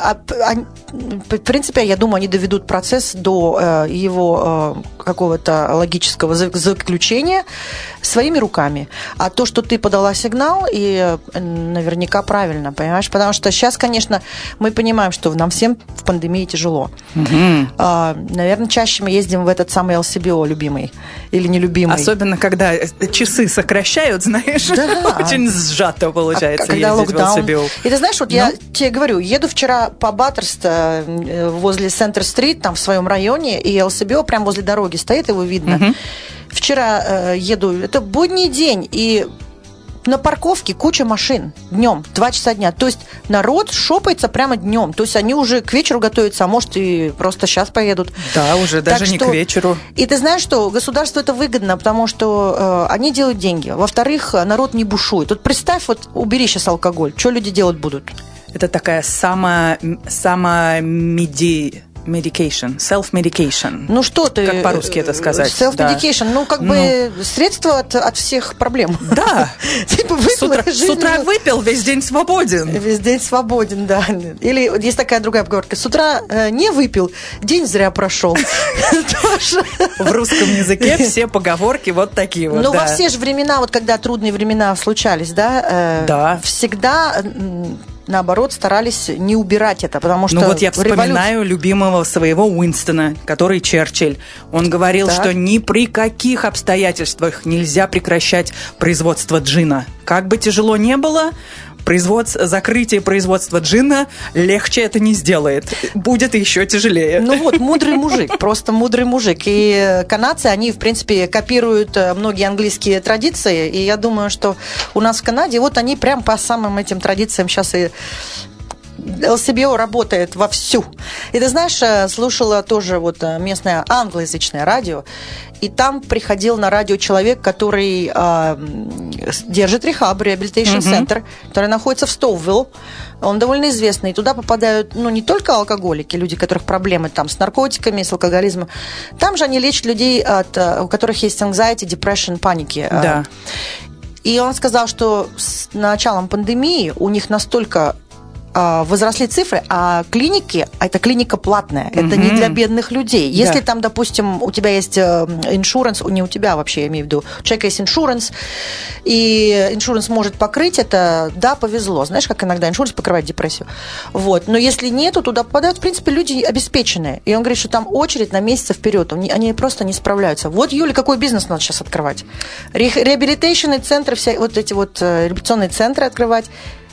В принципе, я думаю, они доведут процесс до его какого-то логического заключения своими руками. А то, что ты подала сигнал, и наверняка правильно, понимаешь? Потому что сейчас, конечно, мы понимаем, что нам всем в пандемии тяжело. Наверное, чаще мы ездим в этот самый LCBO любимый или нелюбимый. Особенно, когда часы сокращают, знаешь, очень сжато получается когда ездить локдаун. в LCBO. И ты знаешь, вот я тебе говорю, еду вчера по Баттерст возле Центр-стрит, там в своем районе, и LCBO прямо возле дороги стоит, его видно. Вчера еду, это будний день, и на парковке куча машин днем, 2 часа дня. То есть народ шопается прямо днем. То есть они уже к вечеру готовятся, а может и просто сейчас поедут. Да, уже даже не к вечеру. И ты знаешь, что государству это выгодно, потому что они делают деньги. Во-вторых, народ не бушует. Вот представь, вот убери сейчас алкоголь, что люди делать будут? Это такая self-medication. Ну что ты... Как по-русски это сказать? Self-medication. Да. Ну, как бы средство от всех проблем. Да. С утра выпил, весь день свободен. Весь день свободен, да. Или есть такая другая поговорка. С утра не выпил, день зря прошел. В русском языке все поговорки вот такие вот. Ну, во все же времена, вот когда трудные времена случались, да, всегда... наоборот, старались не убирать это, потому что... Ну вот я вспоминаю любимого своего Уинстона, который Черчилль. Он говорил, что ни при каких обстоятельствах нельзя прекращать производство джина. Как бы тяжело не было, закрытие производства джина легче это не сделает. Будет еще тяжелее. Ну вот, мудрый мужик, просто мудрый мужик. И канадцы, они, в принципе, копируют многие английские традиции. И я думаю, что у нас в Канаде, вот они прям по самым этим традициям сейчас и... LCBO работает вовсю. И ты знаешь, слушала тоже вот местное англоязычное радио, и там приходил на радио человек, который держит рехаб, реабилитейшн центр, который находится в Стоувилл. Он довольно известный. И туда попадают, ну, не только алкоголики, люди, у которых проблемы там с наркотиками, с алкоголизмом. Там же они лечат людей, у которых есть anxiety, depression, паники. Да. И он сказал, что с началом пандемии у них настолько возросли цифры, а клиники, это клиника платная, это не для бедных людей. Если там, допустим, у тебя есть иншуранс, не у тебя вообще, я имею в виду, у человека есть иншуранс, и иншуранс может покрыть это, да, повезло. Знаешь, как иногда иншуранс покрывает депрессию. Вот. Но если нету, туда попадают, в принципе, люди обеспеченные. И он говорит, что там очередь на месяц вперед, они просто не справляются. Вот, Юля, какой бизнес надо сейчас открывать? Реабилитейшн центры, вот эти вот реабилитационные центры открывать.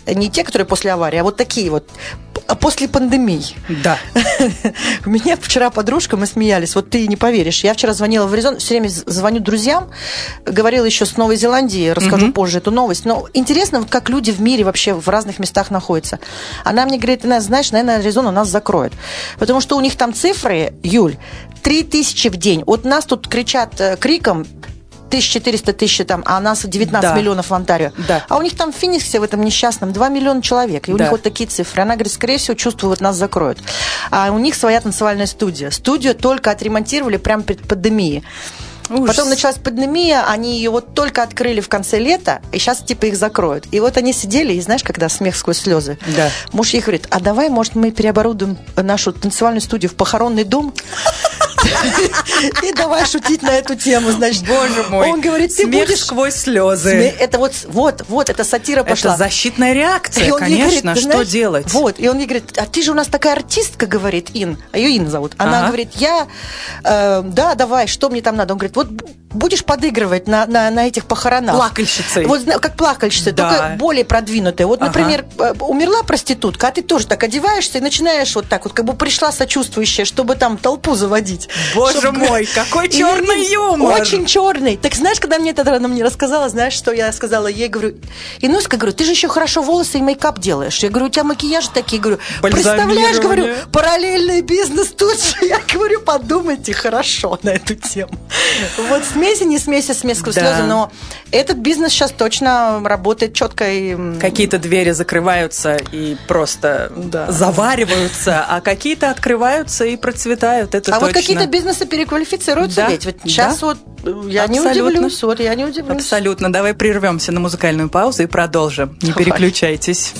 Не те, которые после аварии, а вот такие вот после пандемии. Да. У меня вчера подружка, мы смеялись, вот ты не поверишь, я вчера звонила в Аризону, все время звоню друзьям, говорила еще с Новой Зеландии, расскажу позже эту новость, но интересно, вот как люди в мире вообще в разных местах находятся. Она мне говорит, знаешь, наверное, Аризона нас закроет, потому что у них там цифры, Юль, 3000 в день. Вот нас тут кричат криком 1400 тысяч там, а нас 19 миллионов в Онтарио. Да. А у них там в Фениксе, в этом несчастном, 2 миллиона человек. И у них вот такие цифры. Она говорит, скорее всего, чувствуют, нас закроют. А у них своя танцевальная студия. Студию только отремонтировали прямо перед пандемией. Ужас. Потом началась пандемия, они ее вот только открыли в конце лета, и сейчас типа их закроют. И вот они сидели, и знаешь, когда смех сквозь слезы. Да. Муж ей говорит, а давай, может, мы переоборудуем нашу танцевальную студию в похоронный дом? И давай шутить на эту тему, значит. Боже мой. Он говорит, ты смех будешь сквозь слезы. Это вот, эта сатира пошла. Это защитная реакция, конечно. Что делать? Вот, и он мне говорит, а ты же у нас такая артистка, говорит Ин. Ее Ин зовут. Она говорит, да, давай, что мне там надо? Он говорит, вот будешь подыгрывать на этих похоронах. Плакальщицей. Вот как плакальщица, только более продвинутая. Вот, например, умерла проститутка, а ты тоже так одеваешься и начинаешь вот так вот, как бы пришла сочувствующая, чтобы там толпу заводить. Боже мой, какой черный юмор! Очень черный. Так знаешь, когда она мне рассказала, знаешь, что я сказала ей, говорю, Инуська, говорю, ты же еще хорошо волосы и мейкап делаешь. Я говорю, у тебя макияжи такие, говорю, представляешь, говорю, параллельный бизнес тут же. Я говорю, подумайте хорошо на эту тему. Вот смеси, не смеси, смесь сквозь слезы, но этот бизнес сейчас точно работает четко. И... Какие-то двери закрываются и просто завариваются, а какие-то открываются и процветают, это точно. Вот какие-то бизнесы переквалифицируются ведь. Вот сейчас вот я не удивлюсь. Абсолютно. Давай прервемся на музыкальную паузу и продолжим. Не переключайтесь.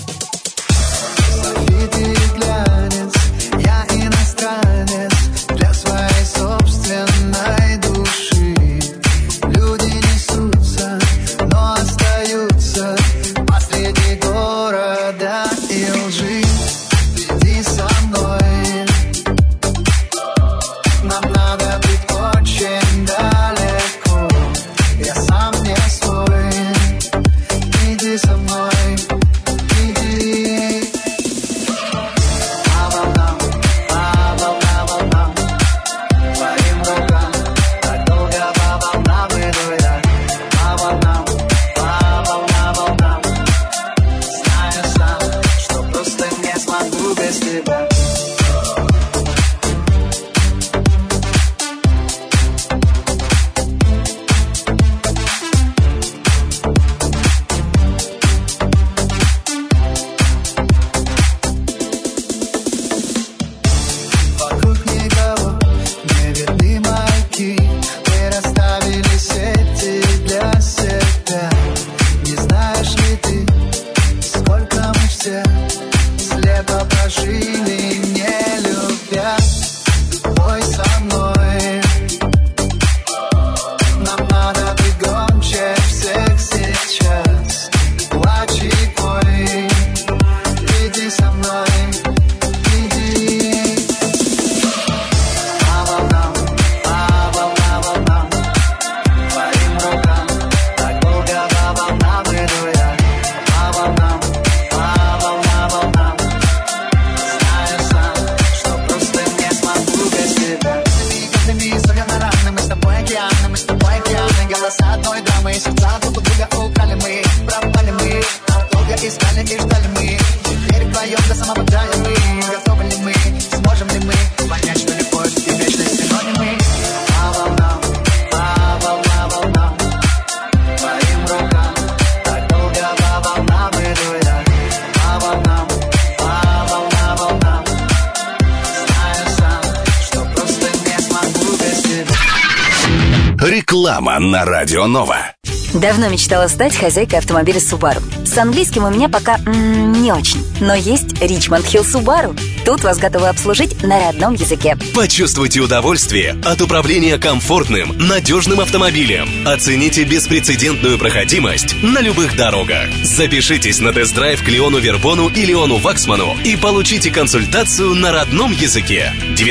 Реклама на Радио Нова. Давно мечтала стать хозяйкой автомобиля Subaru. С английским у меня пока не очень. Но есть Richmond Hill Subaru. Тут вас готовы обслужить на родном языке. Почувствуйте удовольствие от управления комфортным, надежным автомобилем. Оцените беспрецедентную проходимость на любых дорогах. Запишитесь на тест-драйв к Леону Вербону и Леону Ваксману и получите консультацию на родном языке.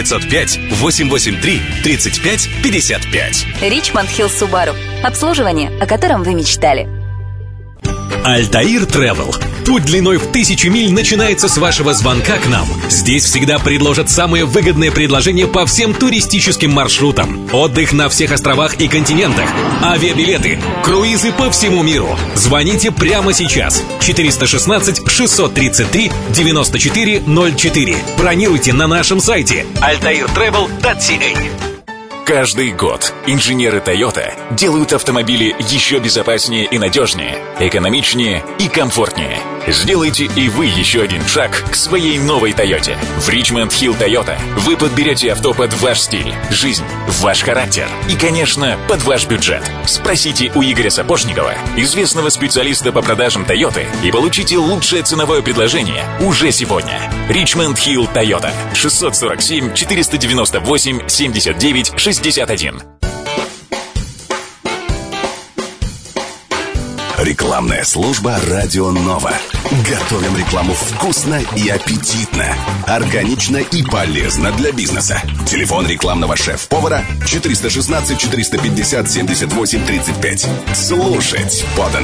905-883-3555. Richmond Hill Subaru. Обслуживание, о котором вы мечтали. Альтаир Travel. Путь длиной в 1000 миль начинается с вашего звонка к нам. Здесь всегда предложат самые выгодные предложения по всем туристическим маршрутам. Отдых на всех островах и континентах. Авиабилеты, круизы по всему миру. Звоните прямо сейчас. 416-633-9404. Бронируйте на нашем сайте altairtravel.ca. Каждый год инженеры Toyota делают автомобили еще безопаснее и надежнее, экономичнее и комфортнее. Сделайте и вы еще один шаг к своей новой Toyota. В Richmond Hill Toyota вы подберете авто под ваш стиль, жизнь, ваш характер и, конечно, под ваш бюджет. Спросите у Игоря Сапожникова, известного специалиста по продажам Toyota, и получите лучшее ценовое предложение уже сегодня. Richmond Hill Toyota. 647-498-79-61. Рекламная служба «Радио Нова». Готовим рекламу вкусно и аппетитно, органично и полезно для бизнеса. Телефон рекламного шеф-повара 416-450-78-35. Слушать подано.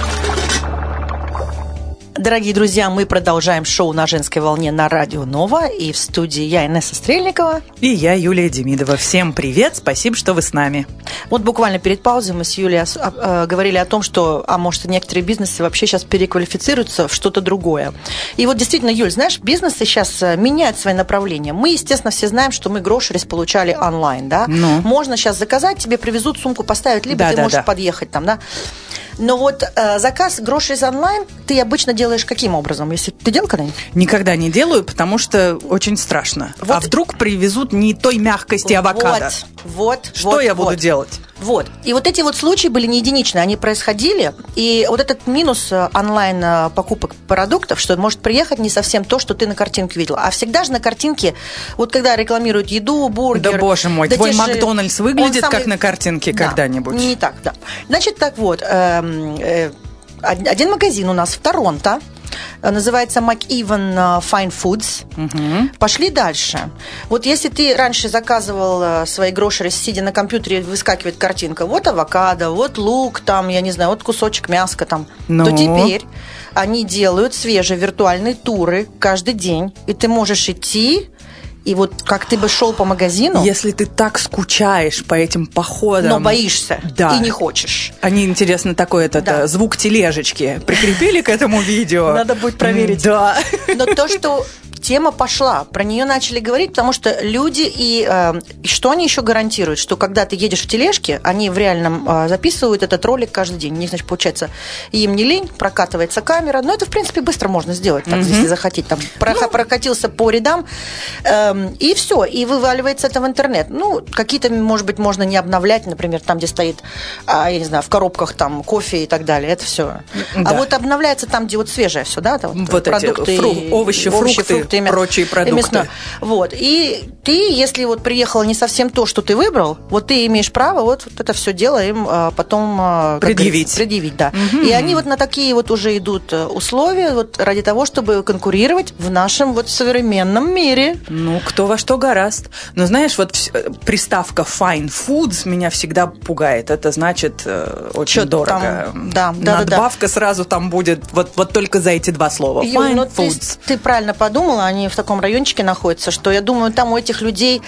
Дорогие друзья, мы продолжаем шоу «На женской волне» на Радио Нова. И в студии я, Инесса Стрельникова. И я, Юлия Демидова. Всем привет, спасибо, что вы с нами. Вот буквально перед паузой мы с Юлией говорили о том, что, может, некоторые бизнесы вообще сейчас переквалифицируются в что-то другое. И вот действительно, Юль, знаешь, бизнесы сейчас меняют свои направления. Мы, естественно, все знаем, что мы грошерис получали онлайн, да? Можно сейчас заказать, тебе привезут, сумку поставят, либо ты можешь подъехать там, да? Но вот заказ грошерис онлайн ты обычно делаешь каким образом? Если ты делал когда-нибудь? Никогда не делаю, потому что очень страшно. Вот. А вдруг привезут не той мягкости авокадо? Что я буду делать? Вот. И вот эти вот случаи были не единичные, они происходили. И вот этот минус онлайн покупок продуктов, что может приехать не совсем то, что ты на картинке видел. А всегда же на картинке, вот когда рекламируют еду, бургер... Да, боже мой, твой Макдональдс выглядит как на картинке когда-нибудь. Не так, да. Значит, так вот, один магазин у нас в Торонто, называется McEwan Fine Foods. Пошли дальше. Вот если ты раньше заказывал свои грошерис, сидя на компьютере, выскакивает картинка, вот авокадо, вот лук, там, я не знаю, вот кусочек мяска там, то теперь они делают свежие виртуальные туры каждый день, и ты можешь идти. И вот как ты бы шел по магазину... Если ты так скучаешь по этим походам... Но боишься и не хочешь. Они, интересно, такой звук тележечки прикрепили к этому видео. Надо будет проверить. Да. Но то, что тема пошла, про нее начали говорить, потому что люди и что они еще гарантируют, что когда ты едешь в тележке, они в реальном записывают этот ролик каждый день. У них, значит, получается, им не лень, прокатывается камера, но это, в принципе, быстро можно сделать, так, если захотеть. Там прокатился по рядам, и все, и вываливается это в интернет. Ну, какие-то, может быть, можно не обновлять, например, там, где стоит, я не знаю, в коробках там кофе и так далее, это все. Да. А вот обновляется там, где вот свежее все, да? Вот продукты, эти овощи, фрукты, прочие продукты. Вот. И ты, если вот приехала не совсем то, что ты выбрал, вот ты имеешь право вот это все дело им потом предъявить, да. И они вот на такие вот уже идут условия вот ради того, чтобы конкурировать в нашем вот современном мире. Ну, кто во что горазд. Но знаешь, вот приставка Fine Foods меня всегда пугает. Это значит очень дорого. Надбавка сразу там будет вот только за эти два слова. Fine Foods. Ты правильно подумала, они в таком райончике находятся, что я думаю, там у этих людей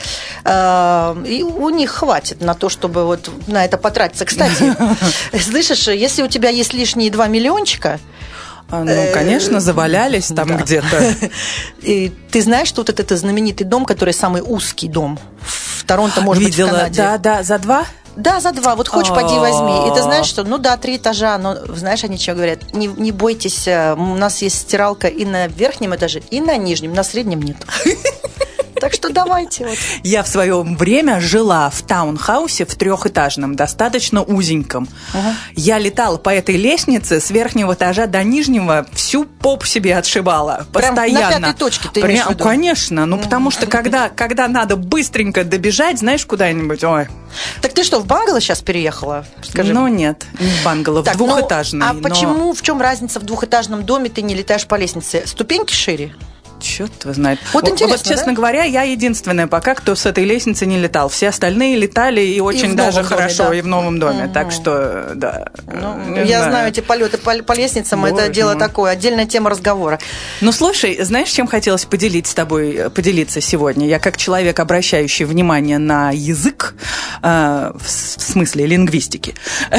и у них хватит на то, чтобы вот на это потратиться. Кстати, слышишь, если у тебя есть лишние 2 миллиончика, ну, конечно, завалялись там где-то. И ты знаешь, что вот этот знаменитый дом, который самый узкий дом в Торонто, может быть, в Канаде? Да, за 2? Да, за 2. Вот хочешь, поди возьми. И ты знаешь, что, 3 этажа, но знаешь, они что говорят? Не бойтесь, у нас есть стиралка и на верхнем этаже, и на нижнем, на среднем нет. Так что давайте. Вот. Я в свое время жила в таунхаусе в 3-этажном, достаточно узеньком. Я летала по этой лестнице с верхнего этажа до нижнего, всю попу себе отшибала. Постоянно. Прям на 5-й точке ты имеешь в виду? Конечно. Потому что когда надо быстренько добежать, знаешь, куда-нибудь, ой. Так ты что, в Бангало сейчас переехала? Скажи. Ну, нет, не в Бангало, в 2-этажный. Почему, в чем разница в 2-этажном доме ты не летаешь по лестнице? Ступеньки шире? Черт его знает. Вот интересно, вот, честно говоря, я единственная пока, кто с этой лестницы не летал. Все остальные летали и очень даже хорошо, да? И в новом доме. Так что, да. Я знаю эти полеты по лестницам, это дело такое, отдельная тема разговора. Ну, слушай, знаешь, чем хотелось поделиться сегодня? Я как человек, обращающий внимание на язык, в смысле лингвистики,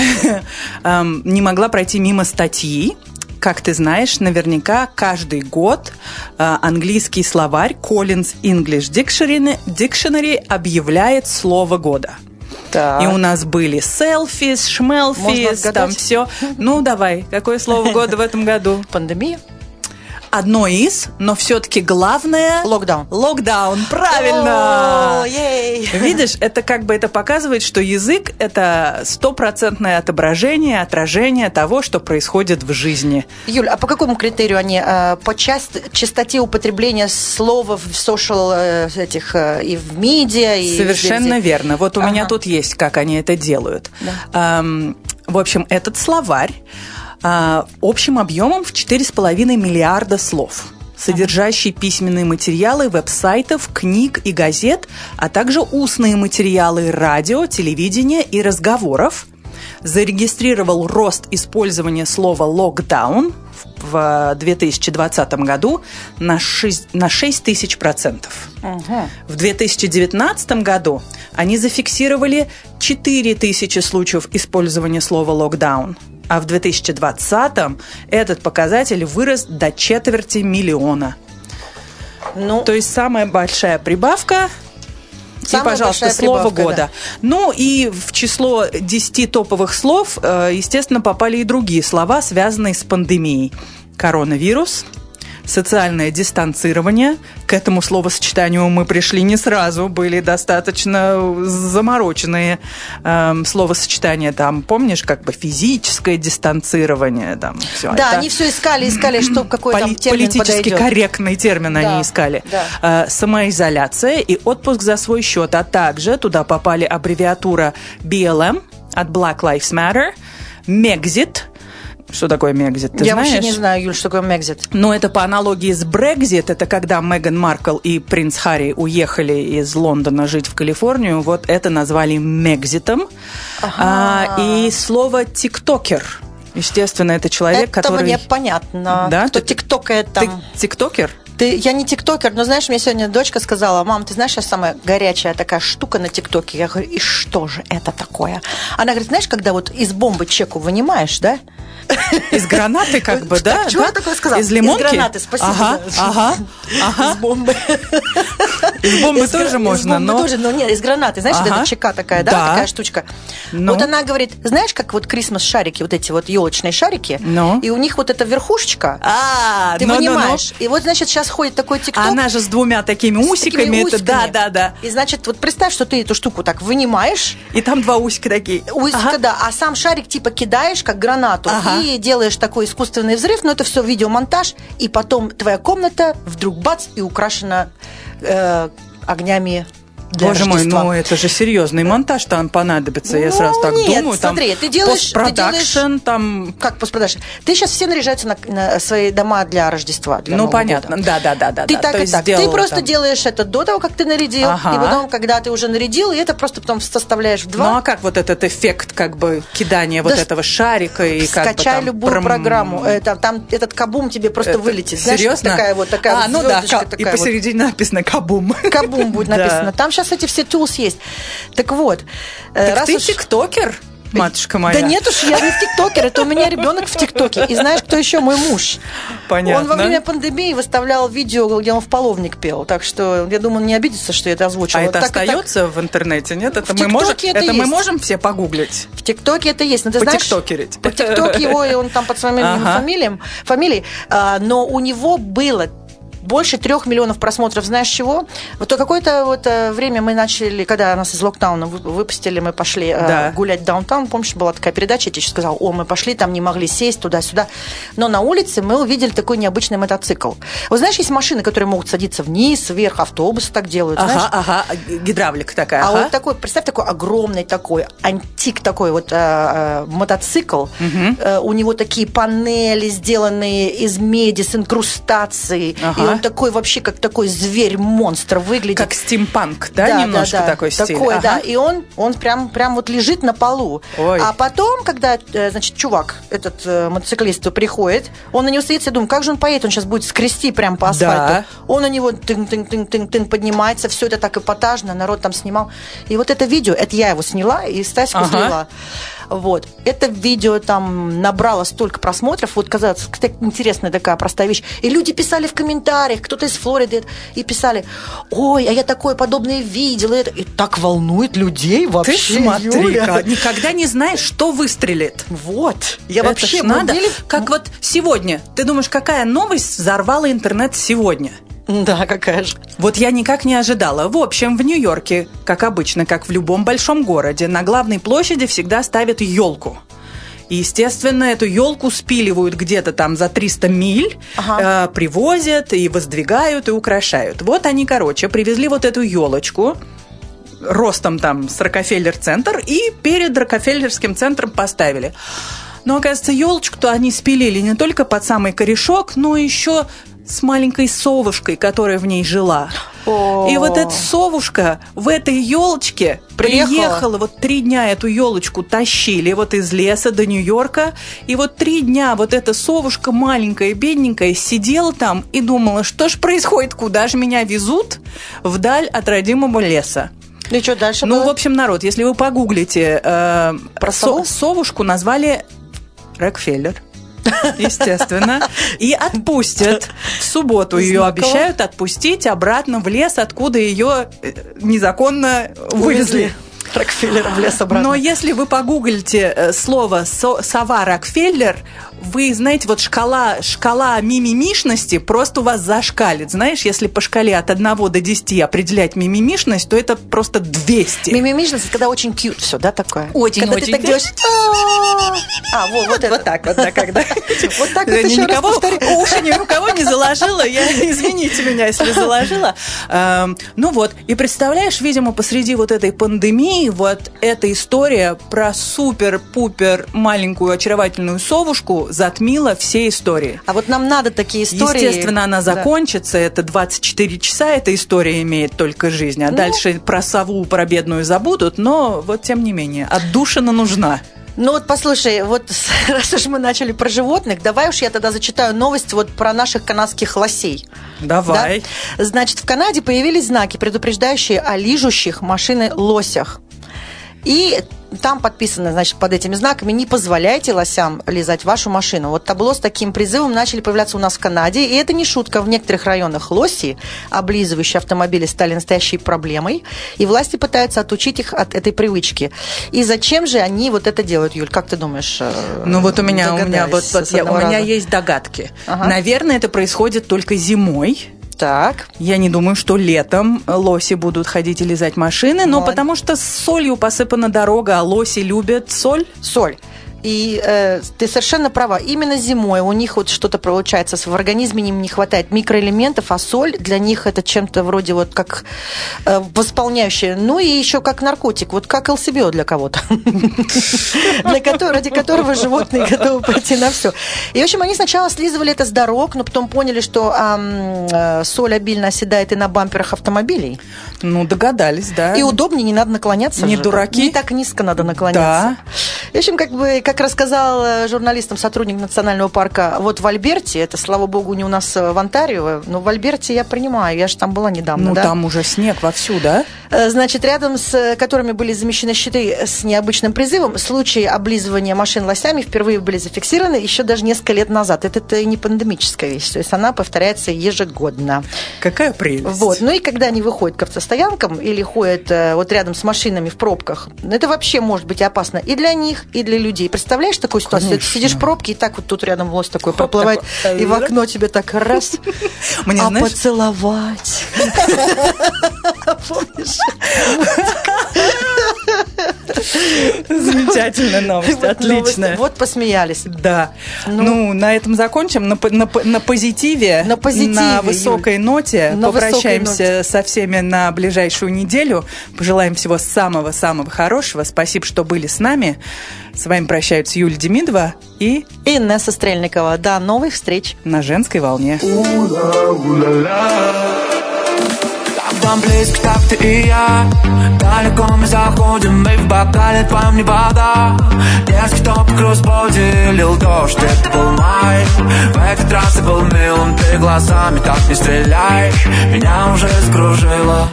не могла пройти мимо статьи. Как ты знаешь, наверняка каждый год английский словарь Collins English Dictionary объявляет слово года. Так. И у нас были селфис, шмелфис, там все. Ну, давай, какое слово года в этом году? Пандемия. Одно из, но все-таки главное... Локдаун. Локдаун, правильно! Ей. Видишь, это как бы это показывает, что язык – это 100% отражение того, что происходит в жизни. Юль, а по какому критерию они? По частоте употребления слова в social и в медиа? И совершенно верно. Вот у меня тут есть, как они это делают. Да. В общем, этот словарь общим объемом в 4,5 миллиарда слов, содержащий письменные материалы веб-сайтов, книг и газет, а также устные материалы радио, телевидения и разговоров, зарегистрировал рост использования слова «локдаун» в 2020 году на 6000%. В 2019 году они зафиксировали 4000 случаев использования слова «локдаун». А в 2020-м этот показатель вырос до 250 000. То есть самая большая прибавка. И, пожалуйста, слово года. Да. Ну и в число 10 топовых слов, естественно, попали и другие слова, связанные с пандемией. Коронавирус, социальное дистанцирование. К этому словосочетанию мы пришли не сразу, были достаточно замороченные словосочетания. Там, помнишь, как бы физическое дистанцирование. Там, все да, это... они все искали, что какой там термин политически подойдет. Корректный термин они искали. Да. Самоизоляция и отпуск за свой счет. А также туда попали аббревиатура BLM от Black Lives Matter, Megxit. Что такое Megxit, ты Я знаешь? вообще не знаю, Юль, что такое Megxit. Ну, это по аналогии с Brexit. Это когда Меган Маркл и принц Харри уехали из Лондона жить в Калифорнию. Вот это назвали Megxit'ом. И слово «тиктокер». Естественно, это человек, который... Это мне понятно. Да? Кто тиктокает там... Ты тиктокер? Я не тиктокер, но, знаешь, мне сегодня дочка сказала: мам, ты знаешь, сейчас самая горячая такая штука на тиктоке. Я говорю, и что же это такое? Она говорит, знаешь, когда вот из бомбы чеку вынимаешь, да? Из гранаты как бы, да? Чего я такое сказала? Из лимонки? Из гранаты, спасибо. Ага. Из бомбы. Из бомбы тоже можно, но... Из бомбы тоже, но нет, из гранаты. Знаешь, это чека такая, да? Такая штучка. Вот она говорит, знаешь, как вот Крисмас-шарики, вот эти вот елочные шарики, и у них вот эта верхушечка, ты вынимаешь. И вот, значит, сейчас ходит такой тикток. Она же с двумя такими усиками. Да. И, значит, вот представь, что ты эту штуку так вынимаешь. И там два усика такие. Усика, да. А сам шарик типа кидаешь, как гранату. И делаешь такой искусственный взрыв, но это все видеомонтаж, и потом твоя комната вдруг бац и украшена огнями для Боже Рождества. мой, это же серьезный монтаж там понадобится, я сразу так думаю. Смотри, там ты делаешь... Постпродакшн, там... Как постпродакшн? Ты сейчас все наряжаются на свои дома для Рождества, для Нового понятно, года. Да. Ты так и так. Ты просто делаешь это до того, как ты нарядил, и потом, когда ты уже нарядил, и это просто потом составляешь в два. Ну, а как вот этот эффект, как бы, кидания вот этого шарика и как бы скачай любую программу, там этот кабум тебе просто вылетит. Серьезно? Такая вот звездочка. И посередине написано кабум. Кабум будет написано. Там сейчас эти все tools есть. Так вот. Так ты тиктокер, матушка моя? Да нет уж, я не тиктокер, это у меня ребенок в тиктоке. И знаешь, кто еще? Мой муж. Понятно. Он во время пандемии выставлял видео, где он в половник пел. Так что, я думаю, он не обидится, что я это озвучила. А это остается в интернете, нет? Это мы можем все погуглить? В ТикТоке это есть. Потиктокерить. По ТикТок его, и он там под своим фамилией. Но у него было больше 3 миллионов просмотров. Знаешь чего? Вот какое-то вот время мы начали, когда нас из локдауна выпустили, мы пошли гулять в даунтаун. Помнишь, была такая передача, я тебе сейчас сказала, мы пошли, там не могли сесть туда-сюда. Но на улице мы увидели такой необычный мотоцикл. Вот знаешь, есть машины, которые могут садиться вниз, вверх, автобусы так делают. Гидравлика такая. А вот такой, представь, такой огромный такой, антик такой вот мотоцикл. У него такие панели, сделанные из меди с инкрустацией. И он такой вообще, как такой зверь-монстр выглядит. Как стимпанк, да, немножко такой стиль? Такой, да, и он прям вот лежит на полу. Ой. А потом, когда, значит, чувак, этот мотоциклист приходит, он на него садится и думает, как же он поедет, он сейчас будет скрести прям по асфальту. Да. Он на него тын-тын-тын-тын поднимается, все это так эпатажно, народ там снимал. И вот это видео, это я его сняла и Стасику слила. Вот. Это видео там набрало столько просмотров. Вот, казалось, интересная такая простая вещь. И люди писали в комментариях, кто-то из Флориды, и писали, ой, а я такое подобное видела. И так волнует людей вообще. Ты смотри-ка, никогда не знаешь, что выстрелит. Вот. Я это вообще надо. Как вот сегодня. Ты думаешь, какая новость взорвала интернет сегодня? Да, какая же. Вот я никак не ожидала. В общем, в Нью-Йорке, как обычно, как в любом большом городе, на главной площади всегда ставят елку. И, естественно, эту елку спиливают где-то там за 300 миль, привозят и воздвигают, и украшают. Вот они, привезли вот эту елочку ростом там с Рокфеллер-центр и перед Рокфеллерским центром поставили. Но, оказывается, елочку-то они спилили не только под самый корешок, но еще с маленькой совушкой, которая в ней жила. И вот эта совушка в этой елочке приехала. Вот 3 дня эту елочку тащили вот из леса до Нью-Йорка. И вот 3 дня вот эта совушка маленькая, бедненькая, сидела там и думала, что ж происходит, куда же меня везут вдаль от родимого леса. И что дальше было? Ну, в общем, народ, если вы погуглите, про совушку назвали Рокфеллер. Естественно. И отпустят. В субботу ее обещают отпустить обратно в лес, откуда ее незаконно вывезли. Рокфеллера в лес обратно. Но если вы погуглите слово «сова Рокфеллер», вы знаете, вот шкала мимимишности просто у вас зашкалит. Знаешь, если по шкале от 1 до 10 определять мимимишность, то это просто 200. Мимимишность, когда очень cute все, да, такое? Очень-очень. Когда ты так делаешь... Вот так вот, да, когда... Вот так вот еще раз повтори. Уши ни у кого не заложила, извините меня, если заложила. Ну вот, и представляешь, видимо, посреди вот этой пандемии вот эта история про супер-пупер маленькую очаровательную совушку затмила все истории. А вот нам надо такие истории. Естественно, она закончится, это 24 часа эта история имеет только жизнь, а дальше про сову, про бедную забудут, но вот тем не менее, отдушина нужна. Ну вот послушай, вот раз уж мы начали про животных, давай уж я тогда зачитаю новость вот про наших канадских лосей. Давай. Да? Значит, в Канаде появились знаки, предупреждающие о лижущих машины лосях. И там подписано, значит, под этими знаками: не позволяйте лосям лизать вашу машину. Вот табло с таким призывом начали появляться у нас в Канаде. И это не шутка. В некоторых районах лоси, облизывающие автомобили, стали настоящей проблемой. И власти пытаются отучить их от этой привычки. И зачем же они вот это делают, Юль? Как ты думаешь? Ну вот у меня есть догадки. Наверное, это происходит только зимой. Так. Я не думаю, что летом лоси будут ходить и лизать машины, но потому что солью посыпана дорога, а лоси любят соль. Соль. И ты совершенно права. Именно зимой у них вот что-то получается. В организме им не хватает микроэлементов, а соль для них это чем-то вроде вот как восполняющее. Ну и еще как наркотик. Вот как ЛСБО для кого-то. Ради которого животные готовы пойти на все. И, в общем, они сначала слизывали это с дорог, но потом поняли, что соль обильно оседает и на бамперах автомобилей. Ну, догадались, да. И удобнее, не надо наклоняться. Не дураки. Не так низко надо наклоняться. В общем, как рассказал журналистам сотрудник национального парка, вот в Альберте, это, слава богу, не у нас в Онтарио, но в Альберте я принимаю, я же там была недавно. Ну, там уже снег вовсю, да? Значит, рядом с которыми были замещены щиты с необычным призывом, случаи облизывания машин лосями впервые были зафиксированы еще даже несколько лет назад. Это не пандемическая вещь, то есть она повторяется ежегодно. Какая прелесть. Вот. Ну и когда они выходят к автостоянкам или ходят вот рядом с машинами в пробках, это вообще может быть опасно и для них, и для людей. Представляешь такую ситуацию? Конечно. Ты сидишь в пробке, и так вот тут рядом лось такой проплывает, и в окно тебе так раз, поцеловать. Помнишь? Замечательная новость, отлично. Вот посмеялись. Да. Ну, на этом закончим. На позитиве, на высокой ноте. Попрощаемся со всеми на ближайшую неделю. Пожелаем всего самого-самого хорошего. Спасибо, что были с нами. С вами прощаются Юлия Демидова и Инесса Стрельникова. До новых встреч на женской волне. Там близко, так ты и я. Далеко мы заходим, и в бокале твоем не вода. Детский топ кроссбоди, лил дождь, это был май. В этот раз ты был милым, ты глазами так не стреляй. Меня уже скружило.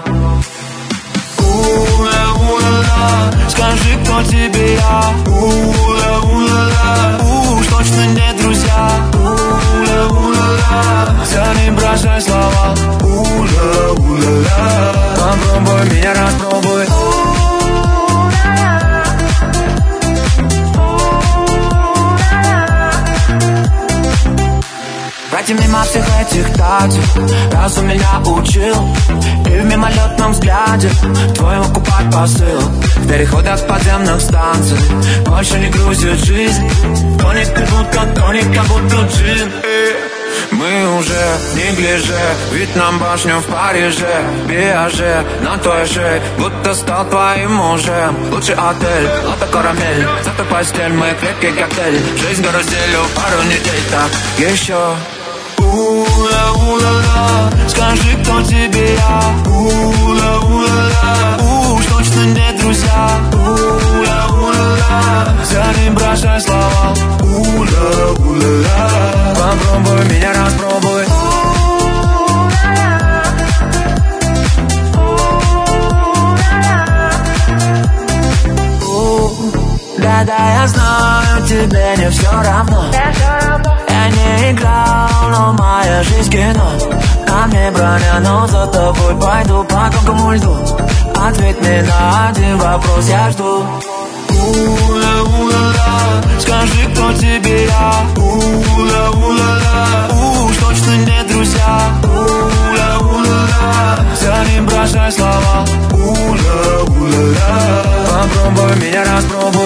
Ула-ула-ла, скажи, кто тебе я. Ула-ула-ла, уж точно не друзья. Ула-ула-ла, не бросай слова. Ула-ула-ла, попробуй меня, распробуй. Пройти мимо всех этих татьев, раз у меня учил. И в мимолетном взгляде твоего купать посыл. В переходах подземных станций больше не грузит жизнь. Тоник как будто, тоник как будто джин. Мы уже не гляже, ведь нам башню в Париже. Биаже на твоей шее, будто стал твоим мужем. Лучший отель, лото карамель, зато постель, мы крепкий коктейль. Жизнь каруселью пару недель, так еще. Ула-ула-ла, скажи, кто тебе я. Ула-ула-ла, уж точно не друзья. Ула-ула-ла, не бросай слова. Ула-ула-ла, попробуй меня, распробуй. Да-да, я знаю, тебе не все равно. Я не играл, но моя жизнь кино. На мне броня, но за тобой пойду по тонкому льду. Ответь мне на один вопрос, я жду. Ула-ула-ла, скажи, кто тебе я. Ула-ула-ла, уж точно не друзья. Ула-ула-ла, не бросай слова. Ула-ула-ла, попробуй меня, распробуй.